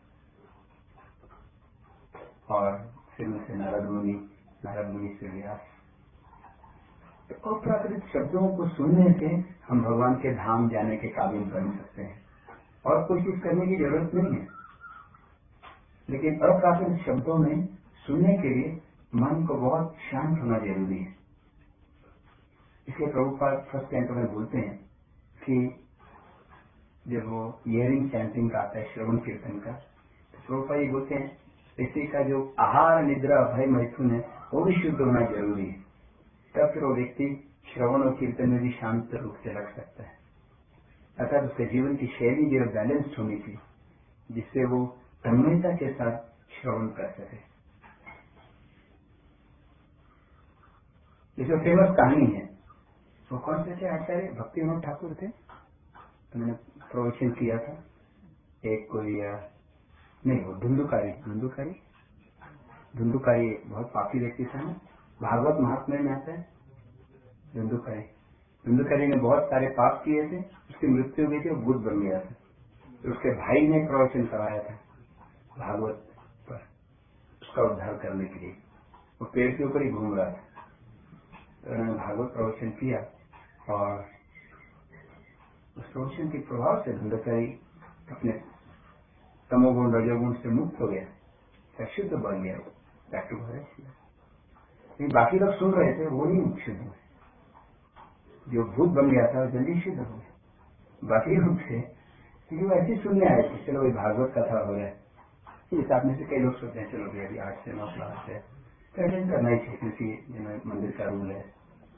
और फिर उनसे नारद मुनि से व्यास। तो अप्राकृत शब्दों को सुनने से हम भगवान के धाम जाने के काबिल बन सकते हैं, और कोई चीज करने की जरूरत नहीं है। लेकिन अप्राकृत शब्दों में सुनने के लिए मन को बहुत शांत होना जरूरी है। इसलिए प्रभुपाद फर्स्ट कैंटो में बोलते हैं कि जब वो हियरिंग चैंटिंग का आता है, श्रवण कीर्तन का, तो प्रभुपाद ये बोलते हैं इसी का जो आहार निद्रा भय मैथुन है वो भी शुद्ध होना जरूरी है, तब फिर वो व्यक्ति श्रवण और कीर्तन में भी शांत रूप से रख सकता है। अर्थात उसके जीवन की शैली जो बैलेंस्ड होनी चाहिए, जिससे वो तन्मयता के साथ श्रवण कर सके। इसमें फेमस कहानी है, वो कौन से थे आचार्य? भक्ति विनोद ठाकुर थे, तो मैंने प्रवचन किया था। एक कोई नहीं, वो धुंधुकारी बहुत पापी व्यक्ति था ना, भागवत महात्म्य में आता है। धुंधुकारी ने बहुत सारे पाप किए थे, उसकी मृत्यु हुई थी, वो बुद्ध बन गया था। तो उसके भाई ने प्रवचन कराया था भागवत पर, उसका उद्धार करने के लिए। वो पेड़ के ऊपर ही घूम रहा था, तो उन्होंने भागवत प्रवचन किया, और उस प्रवचन के प्रभाव से धुंधुकारी अपने तमोगुण रजोगुण से मुक्त हो गया, शुद्ध बन गया, बैक टू भगवान। बाकी लोग सुन रहे थे, वो नहीं शुद्ध हुए। जो भूत बन गया था जल्दी शुद्ध हो गया। बाकी लोग थे क्योंकि वो ऐसे सुनने आए थे, चलो भाई भागवत कथा हो रहा है, इस आप में से कई लोग सोचते हैं चलो भाई अभी 8 से 9 क्लास है तो अटेंड करना ही चाहिए, क्योंकि मंदिर का रूल है।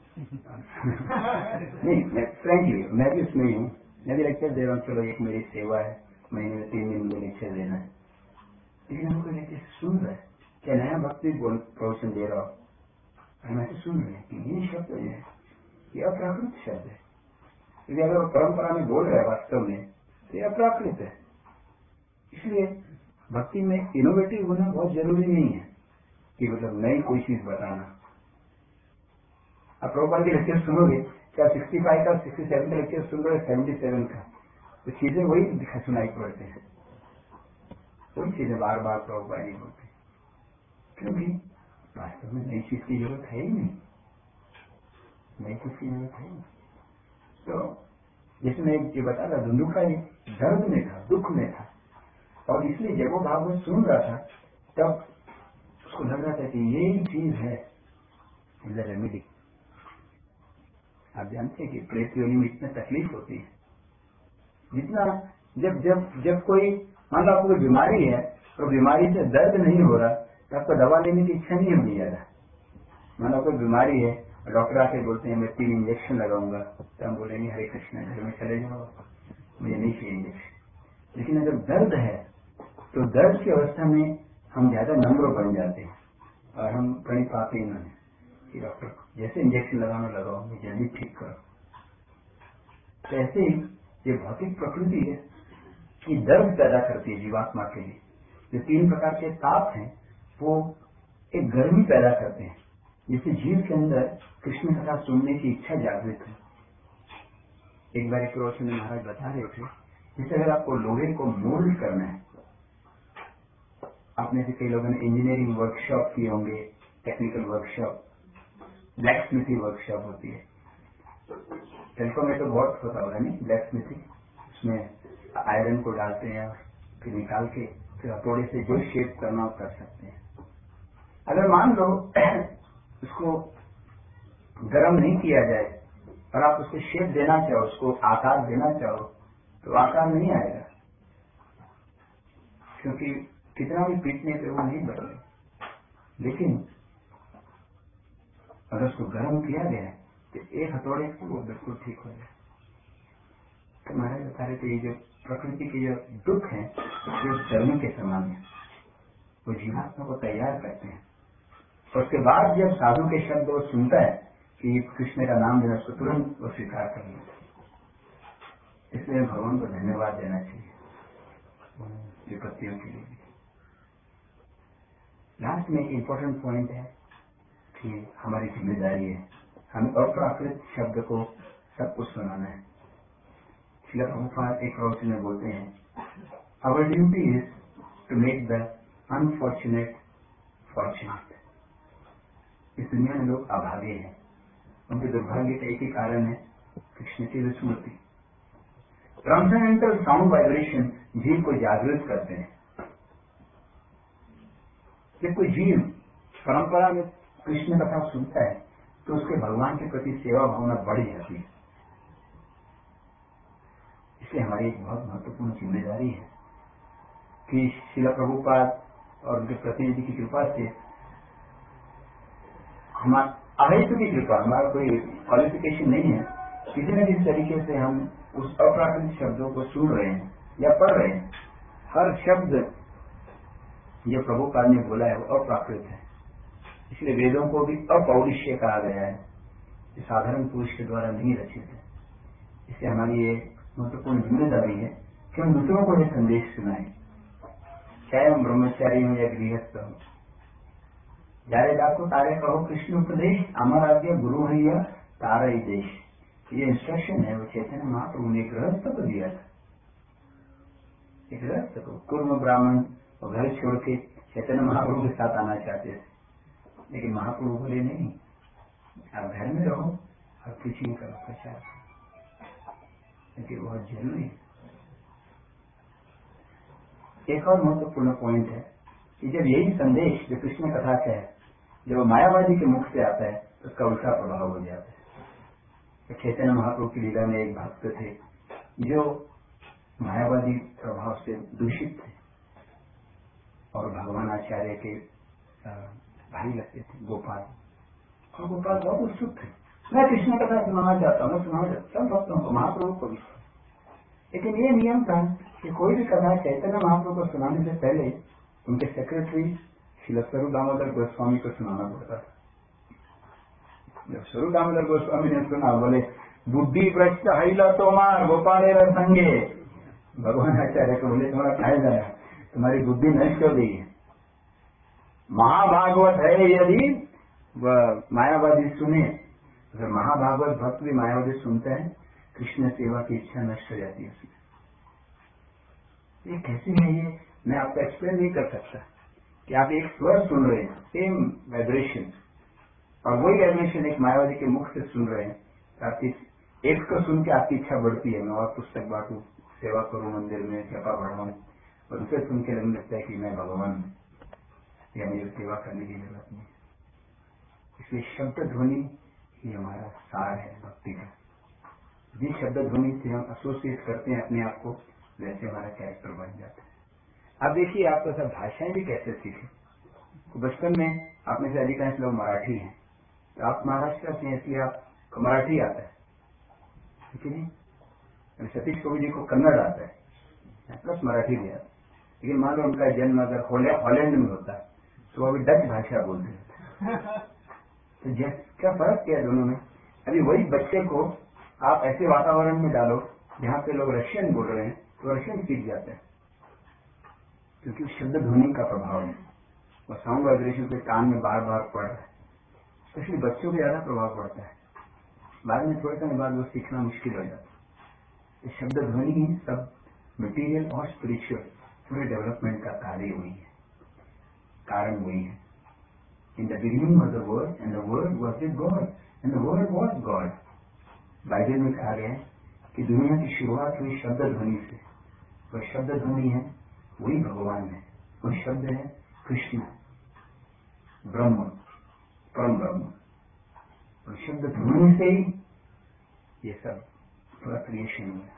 नहीं, मैं फ्रेंकली मैं भी उसमें ही हूँ, मैं भी लेक्चर दे रहा हूँ, चलो एक मेरी सेवा है, महीने में 3 दिन में लेक्चर देना है। लेकिन हमको लेक्चर सुन रहे हैं, क्या नया भक्ति प्रवचन दे रहा हो, हम ऐसे सुन रहे हैं कि ये शब्द जो है ये अप्राकृत शब्द है, क्योंकि अगर वो परंपरा में बोल रहा है वास्तव में तो ये अप्राकृत है। इसलिए भक्ति में इनोवेटिव होना बहुत जरूरी नहीं है कि मतलब नई कोई चीज बताना। आप प्रभुपाद के लेक्चर सुनोगे, चाहे 65 का 67 का लेक्चर सुन रहे 77 का, तो चीजें वही दिखा सुनाई पड़ते हैं, वही चीजें बार बार प्रभुपाद जी बोलते हैं, क्योंकि वास्तव में नई चीज की जरूरत है ही नहीं, नई चीज की जरूरत है ही नहीं। तो जिसमें ये बता रहा धुंधुकारी दर्द में था, दुख में था, और इसलिए जब वो भागवत सुन रहा था तब उसको लग रहा था कि यही चीज है इज द रेमेडी। आप जानते हैं कि प्रेत योनि में इतनी तकलीफ होती है, जितना जब जब जब कोई मान लो आपको कोई बीमारी है तो बीमारी से दर्द नहीं हो रहा तो आपको दवा लेने की इच्छा नहीं होगी ज्यादा। मान लो कोई बीमारी है और डॉक्टर आके बोलते हैं मैं 3 इंजेक्शन लगाऊंगा, तो हम बोलेंगे हरे कृष्ण घर में चले जाओ, मुझे नहीं चाहिए इंजेक्शन। लेकिन अगर दर्द है तो दर्द की अवस्था में हम ज्यादा नम्र बन जाते हैं और हम कहीं पाते ही नहीं कि डॉक्टर जैसे इंजेक्शन लगाना लगाओ, मुझे जल्दी ठीक करो। तो ऐसे ही ये भौतिक प्रकृति है कि दर्द पैदा करती है जीवात्मा के लिए। जो 3 प्रकार के ताप हैं वो एक गर्मी पैदा करते हैं, जिससे जीव के अंदर कृष्ण कथा सुनने की इच्छा जागृत है। एक बार एक रोशन महाराज बता रहे थे, जैसे अगर आपको लोहे को मोल्ड करना है, आपने से कई लोगों ने इंजीनियरिंग वर्कशॉप किए होंगे, technical workshop, blacksmithy workshop होती है। टेलीकॉम में तो बहुत होता होगा नहीं, ब्लैक स्मिथी, उसमें आयरन को डालते हैं और फिर निकाल के फिर हथौड़े से जो शेप करना हो कर सकते हैं। अगर मान लो उसको गर्म नहीं किया जाए और आप उसको शेप देना चाहो, उसको आकार देना चाहो, तो आकार नहीं आएगा, क्योंकि कितना भी पीटने पे वो नहीं बदले। लेकिन अगर उसको गर्म किया गया है तो एक हथौड़े से वो बिल्कुल ठीक हो जाए। तो महाराज बता रहे थे ये जो प्रकृति के जो दुख है जो गर्मी के समान है, वो जीवात्मा को तैयार करते हैं। और उसके बाद जब साधु के शब्द वो सुनता है कि कृष्ण का नाम लेना, उसको तुरंत वो स्वीकार कर लेता। इसलिए भगवान को धन्यवाद देना चाहिए विपत्तियों के लिए। लास्ट में एक इम्पोर्टेंट पॉइंट है कि हमारी जिम्मेदारी है, हमें अप्राकृत शब्द को सबको सुनाना है। श्रील प्रभुपाद एक रोज में बोलते हैं, our duty is to make the unfortunate fortunate. इस दुनिया में लोग अभागे हैं, उनके दुर्भाग्य का एक ही कारण है कृष्ण की विस्मृति। ट्रांसेंडेंटल साउंड वाइब्रेशन जीव को जागृत करते हैं। जब कोई जीव परंपरा में कृष्ण कथा सुनता है तो उसके भगवान के प्रति सेवा भावना बढ़ जाती है। इसलिए हमारी एक बहुत महत्वपूर्ण जिम्मेदारी है कि श्रील प्रभुपाद और उनके प्रतिनिधि की कृपा से हमारा अहित की कृपा, हमारा कोई क्वालिफिकेशन नहीं है, किसी न किसी तरीके से हम उस अप्राकृतिक शब्दों को सुन रहे हैं या पढ़ रहे हैं। हर शब्द जो प्रभुपाद ने बोला है वो अप्राकृत है, इसलिए वेदों को भी अपौरुषीय कहा गया है, जो साधारण पुरुष के द्वारा नहीं रचित है। इसलिए हमारी ये महत्वपूर्ण जिम्मेदारी है कि हम दूसरों को ये संदेश सुनाएं, चाहे हम ब्रह्मचारी हो या गृहस्थ हो। जारे डाको तारे कहो कृष्ण उपदेश, अमर आज्ञा गुरु है या तारा ही देश। ये इंस्ट्रक्शन है वो चैतन्य महाप्रभु ने गृहस्थ को दिया था। एक गृहस्थ को कुर्म ब्राह्मण और घर छोड़ के चैतन्य महाप्रभु के साथ आना चाहते थे, लेकिन महाप्रभु बोले नहीं, आप घर में रहो और प्रीचिंग करो, प्रचार करो, क्योंकि बहुत जरूरी है। एक और महत्वपूर्ण पॉइंट है कि जब यही संदेश जो कृष्ण कथा का है जब मायावादी के मुख से आता है तो उसका उल्टा प्रभाव हो जाता है। चैतन्य महाप्रभु की लीला में एक भक्त थे जो मायावादी प्रभाव से दूषित थे और भगवान आचार्य के भाई लगते थे, गोपाल। और गोपाल बहुत उत्सुक थे, मैं कृष्ण कथा सुनाना चाहता हूँ, मैं सुनाना चाहता हूँ सब भक्तों को, महाप्रभु को भी। लेकिन ये नियम था कि कोई भी कथा चैतन्य महाप्रभु को सुनाने से पहले उनके सेक्रेटरी श्री स्वरूप दामोदर गोस्वामी को सुनाना पड़ता था। जब स्वरूप दामोदर गोस्वामी ने सुना, बोले बुद्धि भ्रष्ट हईला तोमार गोपाल संगे। भगवान आचार्य को बोले तुम्हारा फायदा है, तुम्हारी बुद्धि नष्ट हो गई है। महाभागवत है यदि वह मायावादी सुने, अगर महाभागवत भक्त भी मायावादी सुनते हैं, कृष्ण सेवा की इच्छा नष्ट हो जाती है उसमें। ये कैसे है, ये मैं आपको एक्सप्लेन नहीं कर सकता कि आप एक स्वर सुन रहे हैं, सेम वाइब्रेशन, और वही वाइब्रेशन एक मायावादी के मुख से सुन रहे हैं, आपकी एक को सुन के आपकी इच्छा बढ़ती है, मैं और पुस्तक बांटू, सेवा करूं मंदिर में, जपा बढ़ाऊं, और उसे सुन के लगने लगता है कि मैं भगवान हूं। या मुझे सेवा करने की जरूरत नहीं। इसलिए शब्द ध्वनि ही हमारा सार है भक्ति का। जिस शब्द ध्वनि से हम एसोसिएट करते हैं अपने आप को, वैसे हमारा कैरेक्टर बन जाता है। अब देखिए, आप तो सब भाषाएं भी कैसे सीखे। तो बचपन में आप में से अधिकांश लोग मराठी हैं, तो आप महाराष्ट्र से हैं, इसलिए आपको मराठी आता है, ठीक है नहीं। सतीश कवि जी को कन्नड़ आता है प्लस मराठी भी आता है। लेकिन मान लो उनका जन्म अगर हॉलैंड में होता है तो अभी डच भाषा बोलते हैं। तो क्या फर्क क्या है दोनों में? अभी वही बच्चे को आप ऐसे वातावरण में डालो जहां पे लोग रशियन बोल रहे हैं तो रशियन सीख जाते हैं, क्योंकि शब्द ध्वनि का प्रभाव है। और साउंड वाइब्रेशन के कान में बार बार पड़ रहा है, इसलिए बच्चों को ज्यादा प्रभाव पड़ता है। बाद में थोड़े समय बाद वो सीखना मुश्किल हो जाता है। शब्द ध्वनि ही सब मटेरियल और स्पिरिचुअल पूरे डेवलपमेंट का कार्य हुई है, कारण वही है। In the beginning of the word and the word was with God and the word was God. Bible में कहा गया है कि दुनिया की शुरुआत हुई शब्द ध्वनि से। वह शब्द ध्वनि है, वही भगवान है। वह शब्द है कृष्ण, ब्रह्म, परम ब्रह्म। और शब्द ध्वनि से ही ये सब पूरा क्रिएशन हुआ।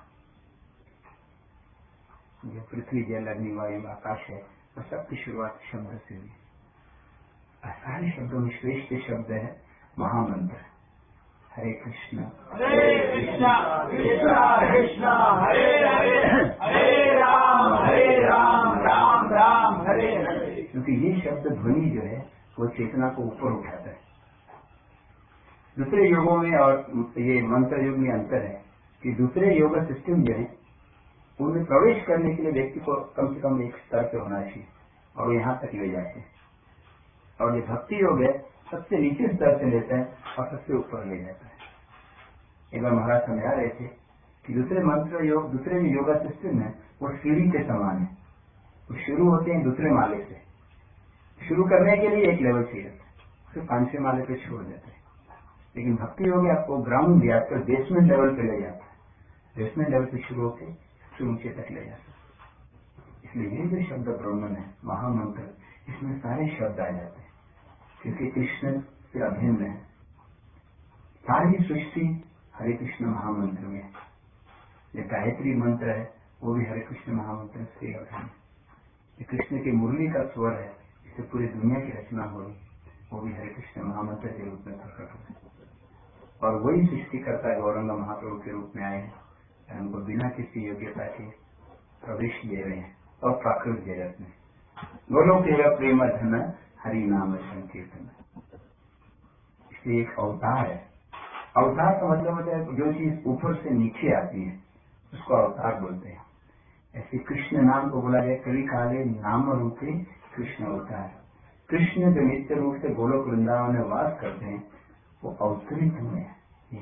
जो पृथ्वी, जल, अग्नि, वायु, आकाश है, वह सबकी शुरुआत शब्द से हुई। सारे शब्दों में श्रेष्ठ शब्द है महामंत्र, हरे कृष्ण कृष्णा कृष्णा हरे हरे, हरे राम राम हरे हरे। क्योंकि ये शब्द ध्वनि जो है वो चेतना को ऊपर उठाता है। दूसरे योगों में और ये मंत्र युग में अंतर है कि दूसरे योग सिस्टम जो है उनमें प्रवेश करने के लिए व्यक्ति को कम से कम एक स्तर पे होना चाहिए और वो यहाँ तक ले जाते हैं। और जो भक्ति योग है सबसे नीचे स्तर से लेता है और सबसे ऊपर ले जाता है। एक बार महाराज समझा रहे थे कि दूसरे मंत्र योग, दूसरे जो योगा सिस्टम है वो सीढ़ी के समान है। वो शुरू होते हैं दूसरे माले से, शुरू करने के लिए एक लेवल चाहिए, फिर 5वें माले पे छोड़ देते हैं। लेकिन भक्ति योग आपको ग्राउंड दिया कर बेसमेंट लेवल पे ले जाता है। बेसमेंट लेवल पे शुरू होकर सबसे ऊंचे तक ले जाता है। इसलिए ये जो शब्द ब्रह्मन है, महामंत्र, इसमें सारे शब्द आ जाते हैं क्योंकि कृष्ण से अभिन्न है। सारी सृष्टि हरे कृष्ण महामंत्र में है। ये गायत्री मंत्र है वो भी हरे कृष्ण महामंत्र से अभिन्न है। ये कृष्ण की मुरली का स्वर है, इससे पूरी दुनिया की रचना हो रही, वो भी हरे कृष्ण महामंत्र के रूप में प्रकट हुआ। और वही सृष्टिकर्ता गौरंग महाप्रभु के रूप में आए हैं, उनको बिना किसी योग्यता के प्रवेश दे रहे हैं और प्राकृत जगत में बोलो तेरा प्रेम धन हरि नाम संकीर्तन। इसलिए एक अवतार है। अवतार का मतलब होता है जो चीज ऊपर से नीचे आती है उसको अवतार बोलते हैं। ऐसे कृष्ण नाम को बोला गया, कवि काले नाम रूपे कृष्ण अवतार। कृष्ण जो नित्य रूप से गोलोक वृंदावन में वास करते हैं वो अवतरित हुए हैं,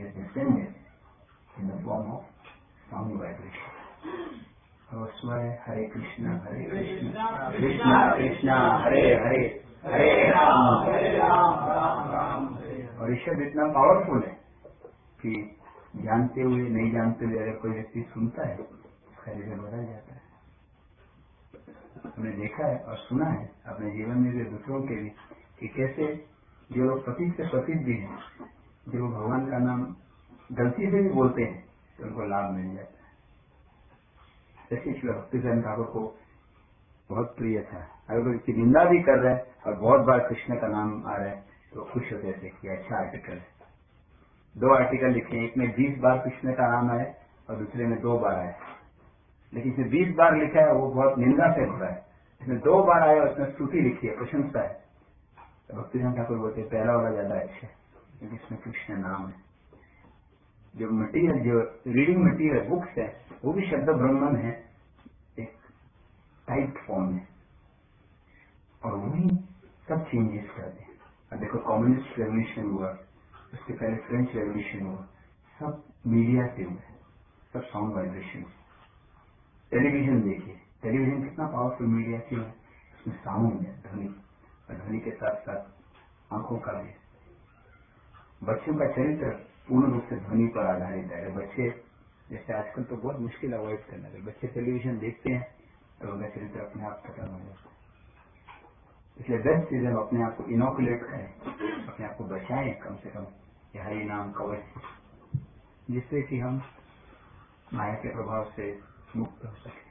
in the form of sound vibration. और स्वर हरे कृष्ण कृष्ण कृष्ण हरे हरे, हरे राम राम। और ये शब्द इतना पावरफुल है कि जानते हुए नहीं जानते हुए अगर कोई व्यक्ति सुनता है उसका हृदय बदल जाता है। हमने देखा है और सुना है अपने जीवन में भी, दूसरों के भी, कि कैसे जो लोग प्रतीक से प्रसिद्ध भी हैं, जो भगवान का नाम गलती से भी बोलते हैं तो उनको लाभ मिल जाता है। जैसे श्री भक्तिचरण ठाकुर को बहुत प्रिय था, अगर कोई इसकी निंदा भी कर रहा है और बहुत बार कृष्ण का नाम आ रहा है तो खुश होते थे कि अच्छा आर्टिकल है। 2 आर्टिकल लिखे, एक में 20 बार कृष्ण का नाम आए और दूसरे में 2 बार आए। लेकिन इसमें 20 बार लिखा है वो बहुत निंदा से भरा है, इसमें 2 बार आया और उसमें स्तुति लिखी है, प्रशंसा है। तो भक्तिचरण ठाकुर बोलते पहला वाला ज्यादा अच्छा है क्योंकि इसमें कृष्ण नाम है। जो मटीरियल, जो रीडिंग मटीरियल बुक्स है वो भी शब्द ब्रह्मन है, एक टाइप फॉर्म में, और वही सब चेंजेस करते हैं। अब देखो कम्युनिस्ट रेवोल्यूशन हुआ, उसके पहले फ्रेंच रेवोल्यूशन हुआ, सब मीडिया से हुआ, सब साउंड वाइब्रेशन। टेलीविजन देखिए, टेलीविजन कितना पावरफुल मीडिया क्यों है, उसमें साउंड है, ध्वनि, और ध्वनि के साथ साथ आंखों का भी। बच्चों का चरित्र पूर्ण रूप से ध्वनि पर आधारित है। बच्चे जैसे आजकल तो बहुत मुश्किल अवॉइड करना है, बच्चे टेलीविजन देखते हैं तो उनका चरित्र अपने आप खत्म हो जाता है। इसलिए बेस्ट चीज हम अपने आप को इनोकुलेट करें, अपने आप को बचाएं कम से कम यह हरि नाम कवच से, जिससे कि हम माया के प्रभाव से मुक्त हो सके।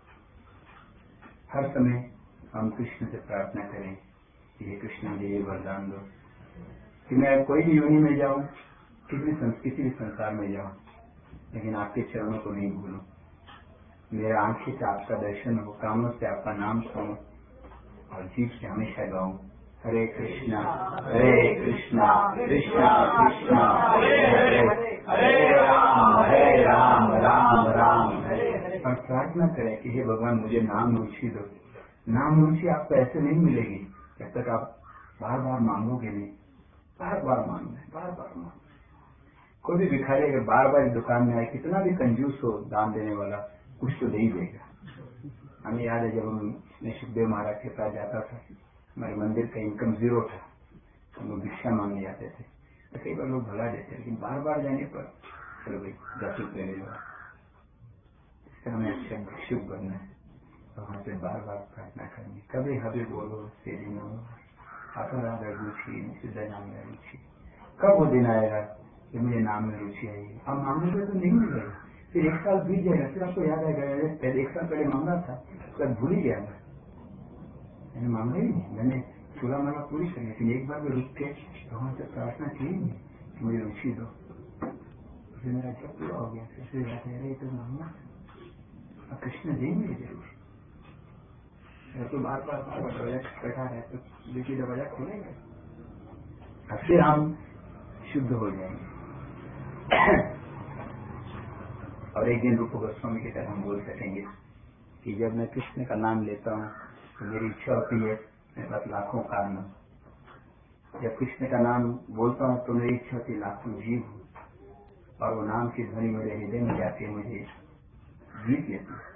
हर समय हम कृष्ण से प्रार्थना करें कि हे कृष्ण मुझे ये वरदान दो कि मैं कोई भी योनि में जाऊं, किसी भी संसार में जाऊं, लेकिन आपके चरणों को नहीं भूलूं, मेरा आंखें से आपका दर्शन हो, कानों से आपका नाम सुनो और जीभ से हमेशा गाऊं हरे कृष्णा कृष्णा कृष्णा हरे हरे, हरे राम राम राम हरे हरे। और प्रार्थना करें कि हे भगवान मुझे नाम रुचि दो। नाम रुचि आपको ऐसे नहीं मिलेगी जब तक आप बार बार मांगोगे नहीं, बार बार मांगो। कोई भी भिखारी अगर बार बार दुकान में आए, कितना भी कंजूस हो दान देने वाला, कुछ तो दे ही देगा। हमें याद है जब मैं सुखदेव महाराज के पास जाता था, हमारे मंदिर का इनकम 0 था, हम लोग भिक्षा मांगने जाते थे, तो कई बार लोग भगा देते, लेकिन बार बार जाने पर चलो भाई 10 रुपये ले लो, इससे हमें अच्छा भिक्षुक बनना है। तो वहां से बार बार प्रार्थना करनी, कभी हबे बोलो तेरी नो अपराध रुचि सिद्ध नाम में रुचि। कब वो दिन आएगा कि मुझे नाम में रुचि आएगी? अब मांगने पर तो नहीं मिलेगा, फिर 1 साल बीत जाएगा, फिर आपको याद आएगा पहले 1 साल पहले मांगा था, उसका भूल ही गया मैंने मांगा ही नहीं, मैंने 16 माला पूरी करी, लेकिन एक बार भी रुक के भगवान से प्रार्थना की नहीं कि मुझे रुचि दो, फिर मेरा जब पूरा हो गया, फिर याद है तो मांगना अब कृष्ण देंगे जरूर। तो बार बार दरवाजा खटखटा रहे तो देखिए दरवाजा खोलेंगे, फिर हम शुद्ध हो जाएंगे। और एक दिन रूप गोस्वामी की तरह हम बोल सकेंगे कि जब मैं कृष्ण का नाम लेता हूँ तो मेरी इच्छा होती है मेरे पास लाखों कारण हो। जब कृष्ण का नाम बोलता हूँ तो मेरी इच्छा होती है लाखों जीव हो, और वो नाम की ध्वनि मेरे हृदय में जाके मुझे जीत लेती है।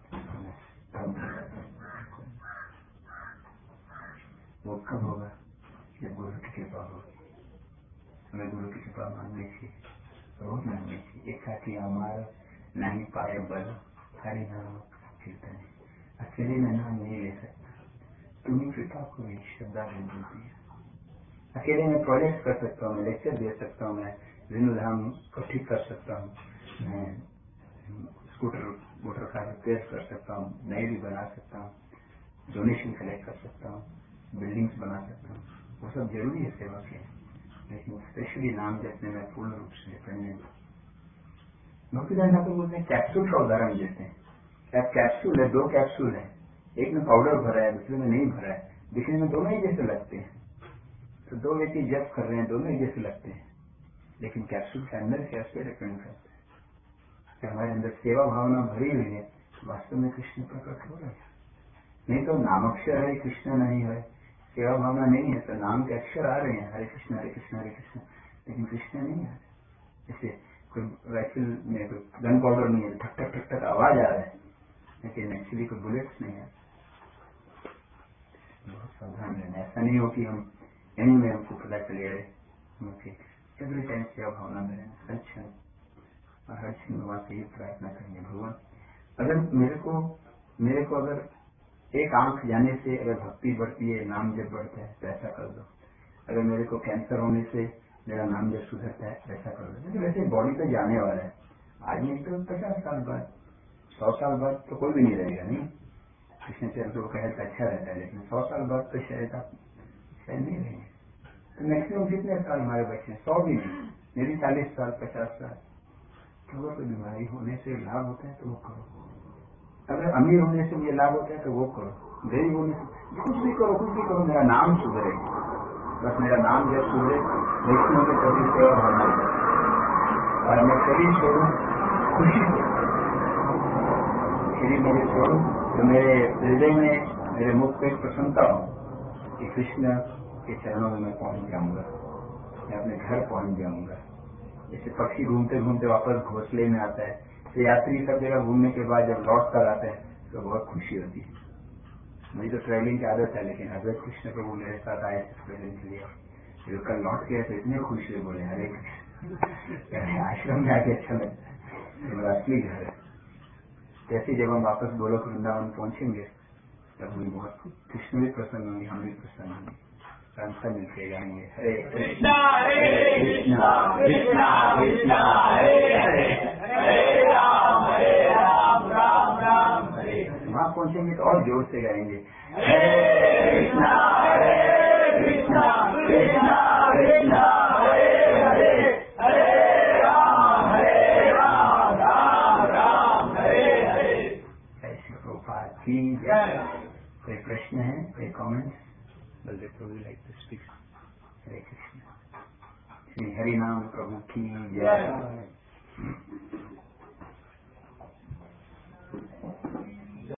वो कब होगा? जब गुरु की कृपा होगी। हमें गुरु की कृपा मांगनी चाहिए, रोज मांगनी चाहिए। एक साथी हमारा नहीं पाए बल हरि नाम कीर्तन, अकेले में नाम नहीं ले सकता, तुम्हें कृपा को भी श्रद्धा होती है। अकेले में प्रोजेक्ट कर सकता हूँ, मैं लेक्चर दे सकता हूँ, मैं विष्णु धाम को ठीक कर सकता हूँ, मैं स्कूटर मोटर कार रिपेयर कर सकता हूँ, नई भी बना सकता हूँ, डोनेशन कलेक्ट कर सकता हूँ, बिल्डिंग्स बना सकता हूँ, वो सब जरूरी है सेवा के, लेकिन स्पेशली नाम जपने में पूर्ण रूप से डिपेंडेंट। भक्तिदान ठाकुर बोलते हैं कैप्सूल का उदाहरण देते हैं। अब कैप्सूल है, 2 कैप्सूल है, एक में पाउडर भरा है, दूसरे में नहीं भरा है, दिखने में दोनों ही जैसे लगते हैं, तो 2 व्यक्ति जप कर रहे हैं, दोनों ही जैसे लगते हैं, लेकिन कैप्सूल के अंदर कैसे डिपेंड करते हैं कि हमारे अंदर सेवा भावना भरी हुई है, वास्तव में कृष्ण प्रकट हो रहे हैं। नहीं तो नामक्षर है, कृष्ण नहीं है, सेवा भावना नहीं है, तो नाम के अक्षर आ रहे हैं, हरे कृष्ण हरे कृष्ण हरे कृष्ण, लेकिन कृष्ण नहीं है। जैसे कोई राइफल में कोई गन पाउडर नहीं है, ठक ठक ठक ठक आवाज आ रहा है, लेकिन एक्चुअली कोई बुलेट्स नहीं है। बहुत सावधान रहना, ऐसा नहीं हो कि हम यहीं में हमको पता चले रहे। एवरी टाइम सेवा भावना में रहना, हर क्षण और हर क्षण भगवान से ये प्रार्थना करेंगे, भगवान अगर मेरे को अगर एक आंख जाने से अगर भक्ति बढ़ती है, नाम जब बढ़ता है तो ऐसा कर दो। अगर मेरे को कैंसर होने से मेरा नाम जब सुधरता है वैसा कर दो। लेकिन वैसे बॉडी तो जाने वाला है, आज नहीं तो 50 साल बाद, 100 साल बाद तो कोई भी नहीं रहेगा। नहीं, कृष्ण चरित्र को हेल्थ अच्छा रहता है, लेकिन 100 साल बाद तो शायद नहीं रहेंगे। तो मैक्सिमम कितने साल हमारे बच्चे? 100 भी नहीं, मेरी 40 साल 50 साल। तो अगर कोई बीमारी होने से लाभ होता है तो वो करो, अगर अमीर होने से मुझे लाभ होता है तो वो करो, गरीब होने से कुछ भी करो, मेरा नाम सुधरे, बस मेरा नाम जब सुधरे वैष्णव के प्रति सेवा भावना और मैं शरीर छोड़ू खुशी से, शरीर मेरे छोड़ू तो मेरे हृदय में, मेरे मुख पे प्रसन्नता हो कि कृष्ण के चरणों में मैं पहुंच जाऊंगा, मैं अपने घर पहुंच जाऊंगा। जैसे पक्षी घूमते घूमते वापस घोंसले में आता है, तो यात्री सब जगह घूमने के बाद जब लौट कर आते हैं तो बहुत खुशी होती है। मुझे तो ट्रैवलिंग की आदत है, लेकिन अद्वैत कृष्ण प्रभु मेरे साथ आए ट्रैवलिंग के लिए, जो कल लौट गए तो इतने खुश हुए, बोले हरे कृष्ण, आश्रम में आके अच्छा लगता है, मेरा असली घर है। जैसे जब हम वापस गोलोक वृंदावन पहुंचेंगे तब भी बहुत कृष्ण भी प्रसन्न होंगे, हम भी प्रसन्न होंगे, हम सब मिलकर गाएंगे हरे कृष्णा कृष्णा कृष्णा हरे हरे, हरे राम राम राम हरे। वहाँ पहुँचेंगे तो और जोर से गाएंगे हरे कृष्णा कृष्णा कृष्णा हरे हरे, हरे राम राम राम हरे हरे। ऐसे प्रभुपाद की जय। कोई प्रश्न है, कोई comment? Baldev Prabhu like to speak? Hare Krishna. Shri Harinam Prabhu की जय।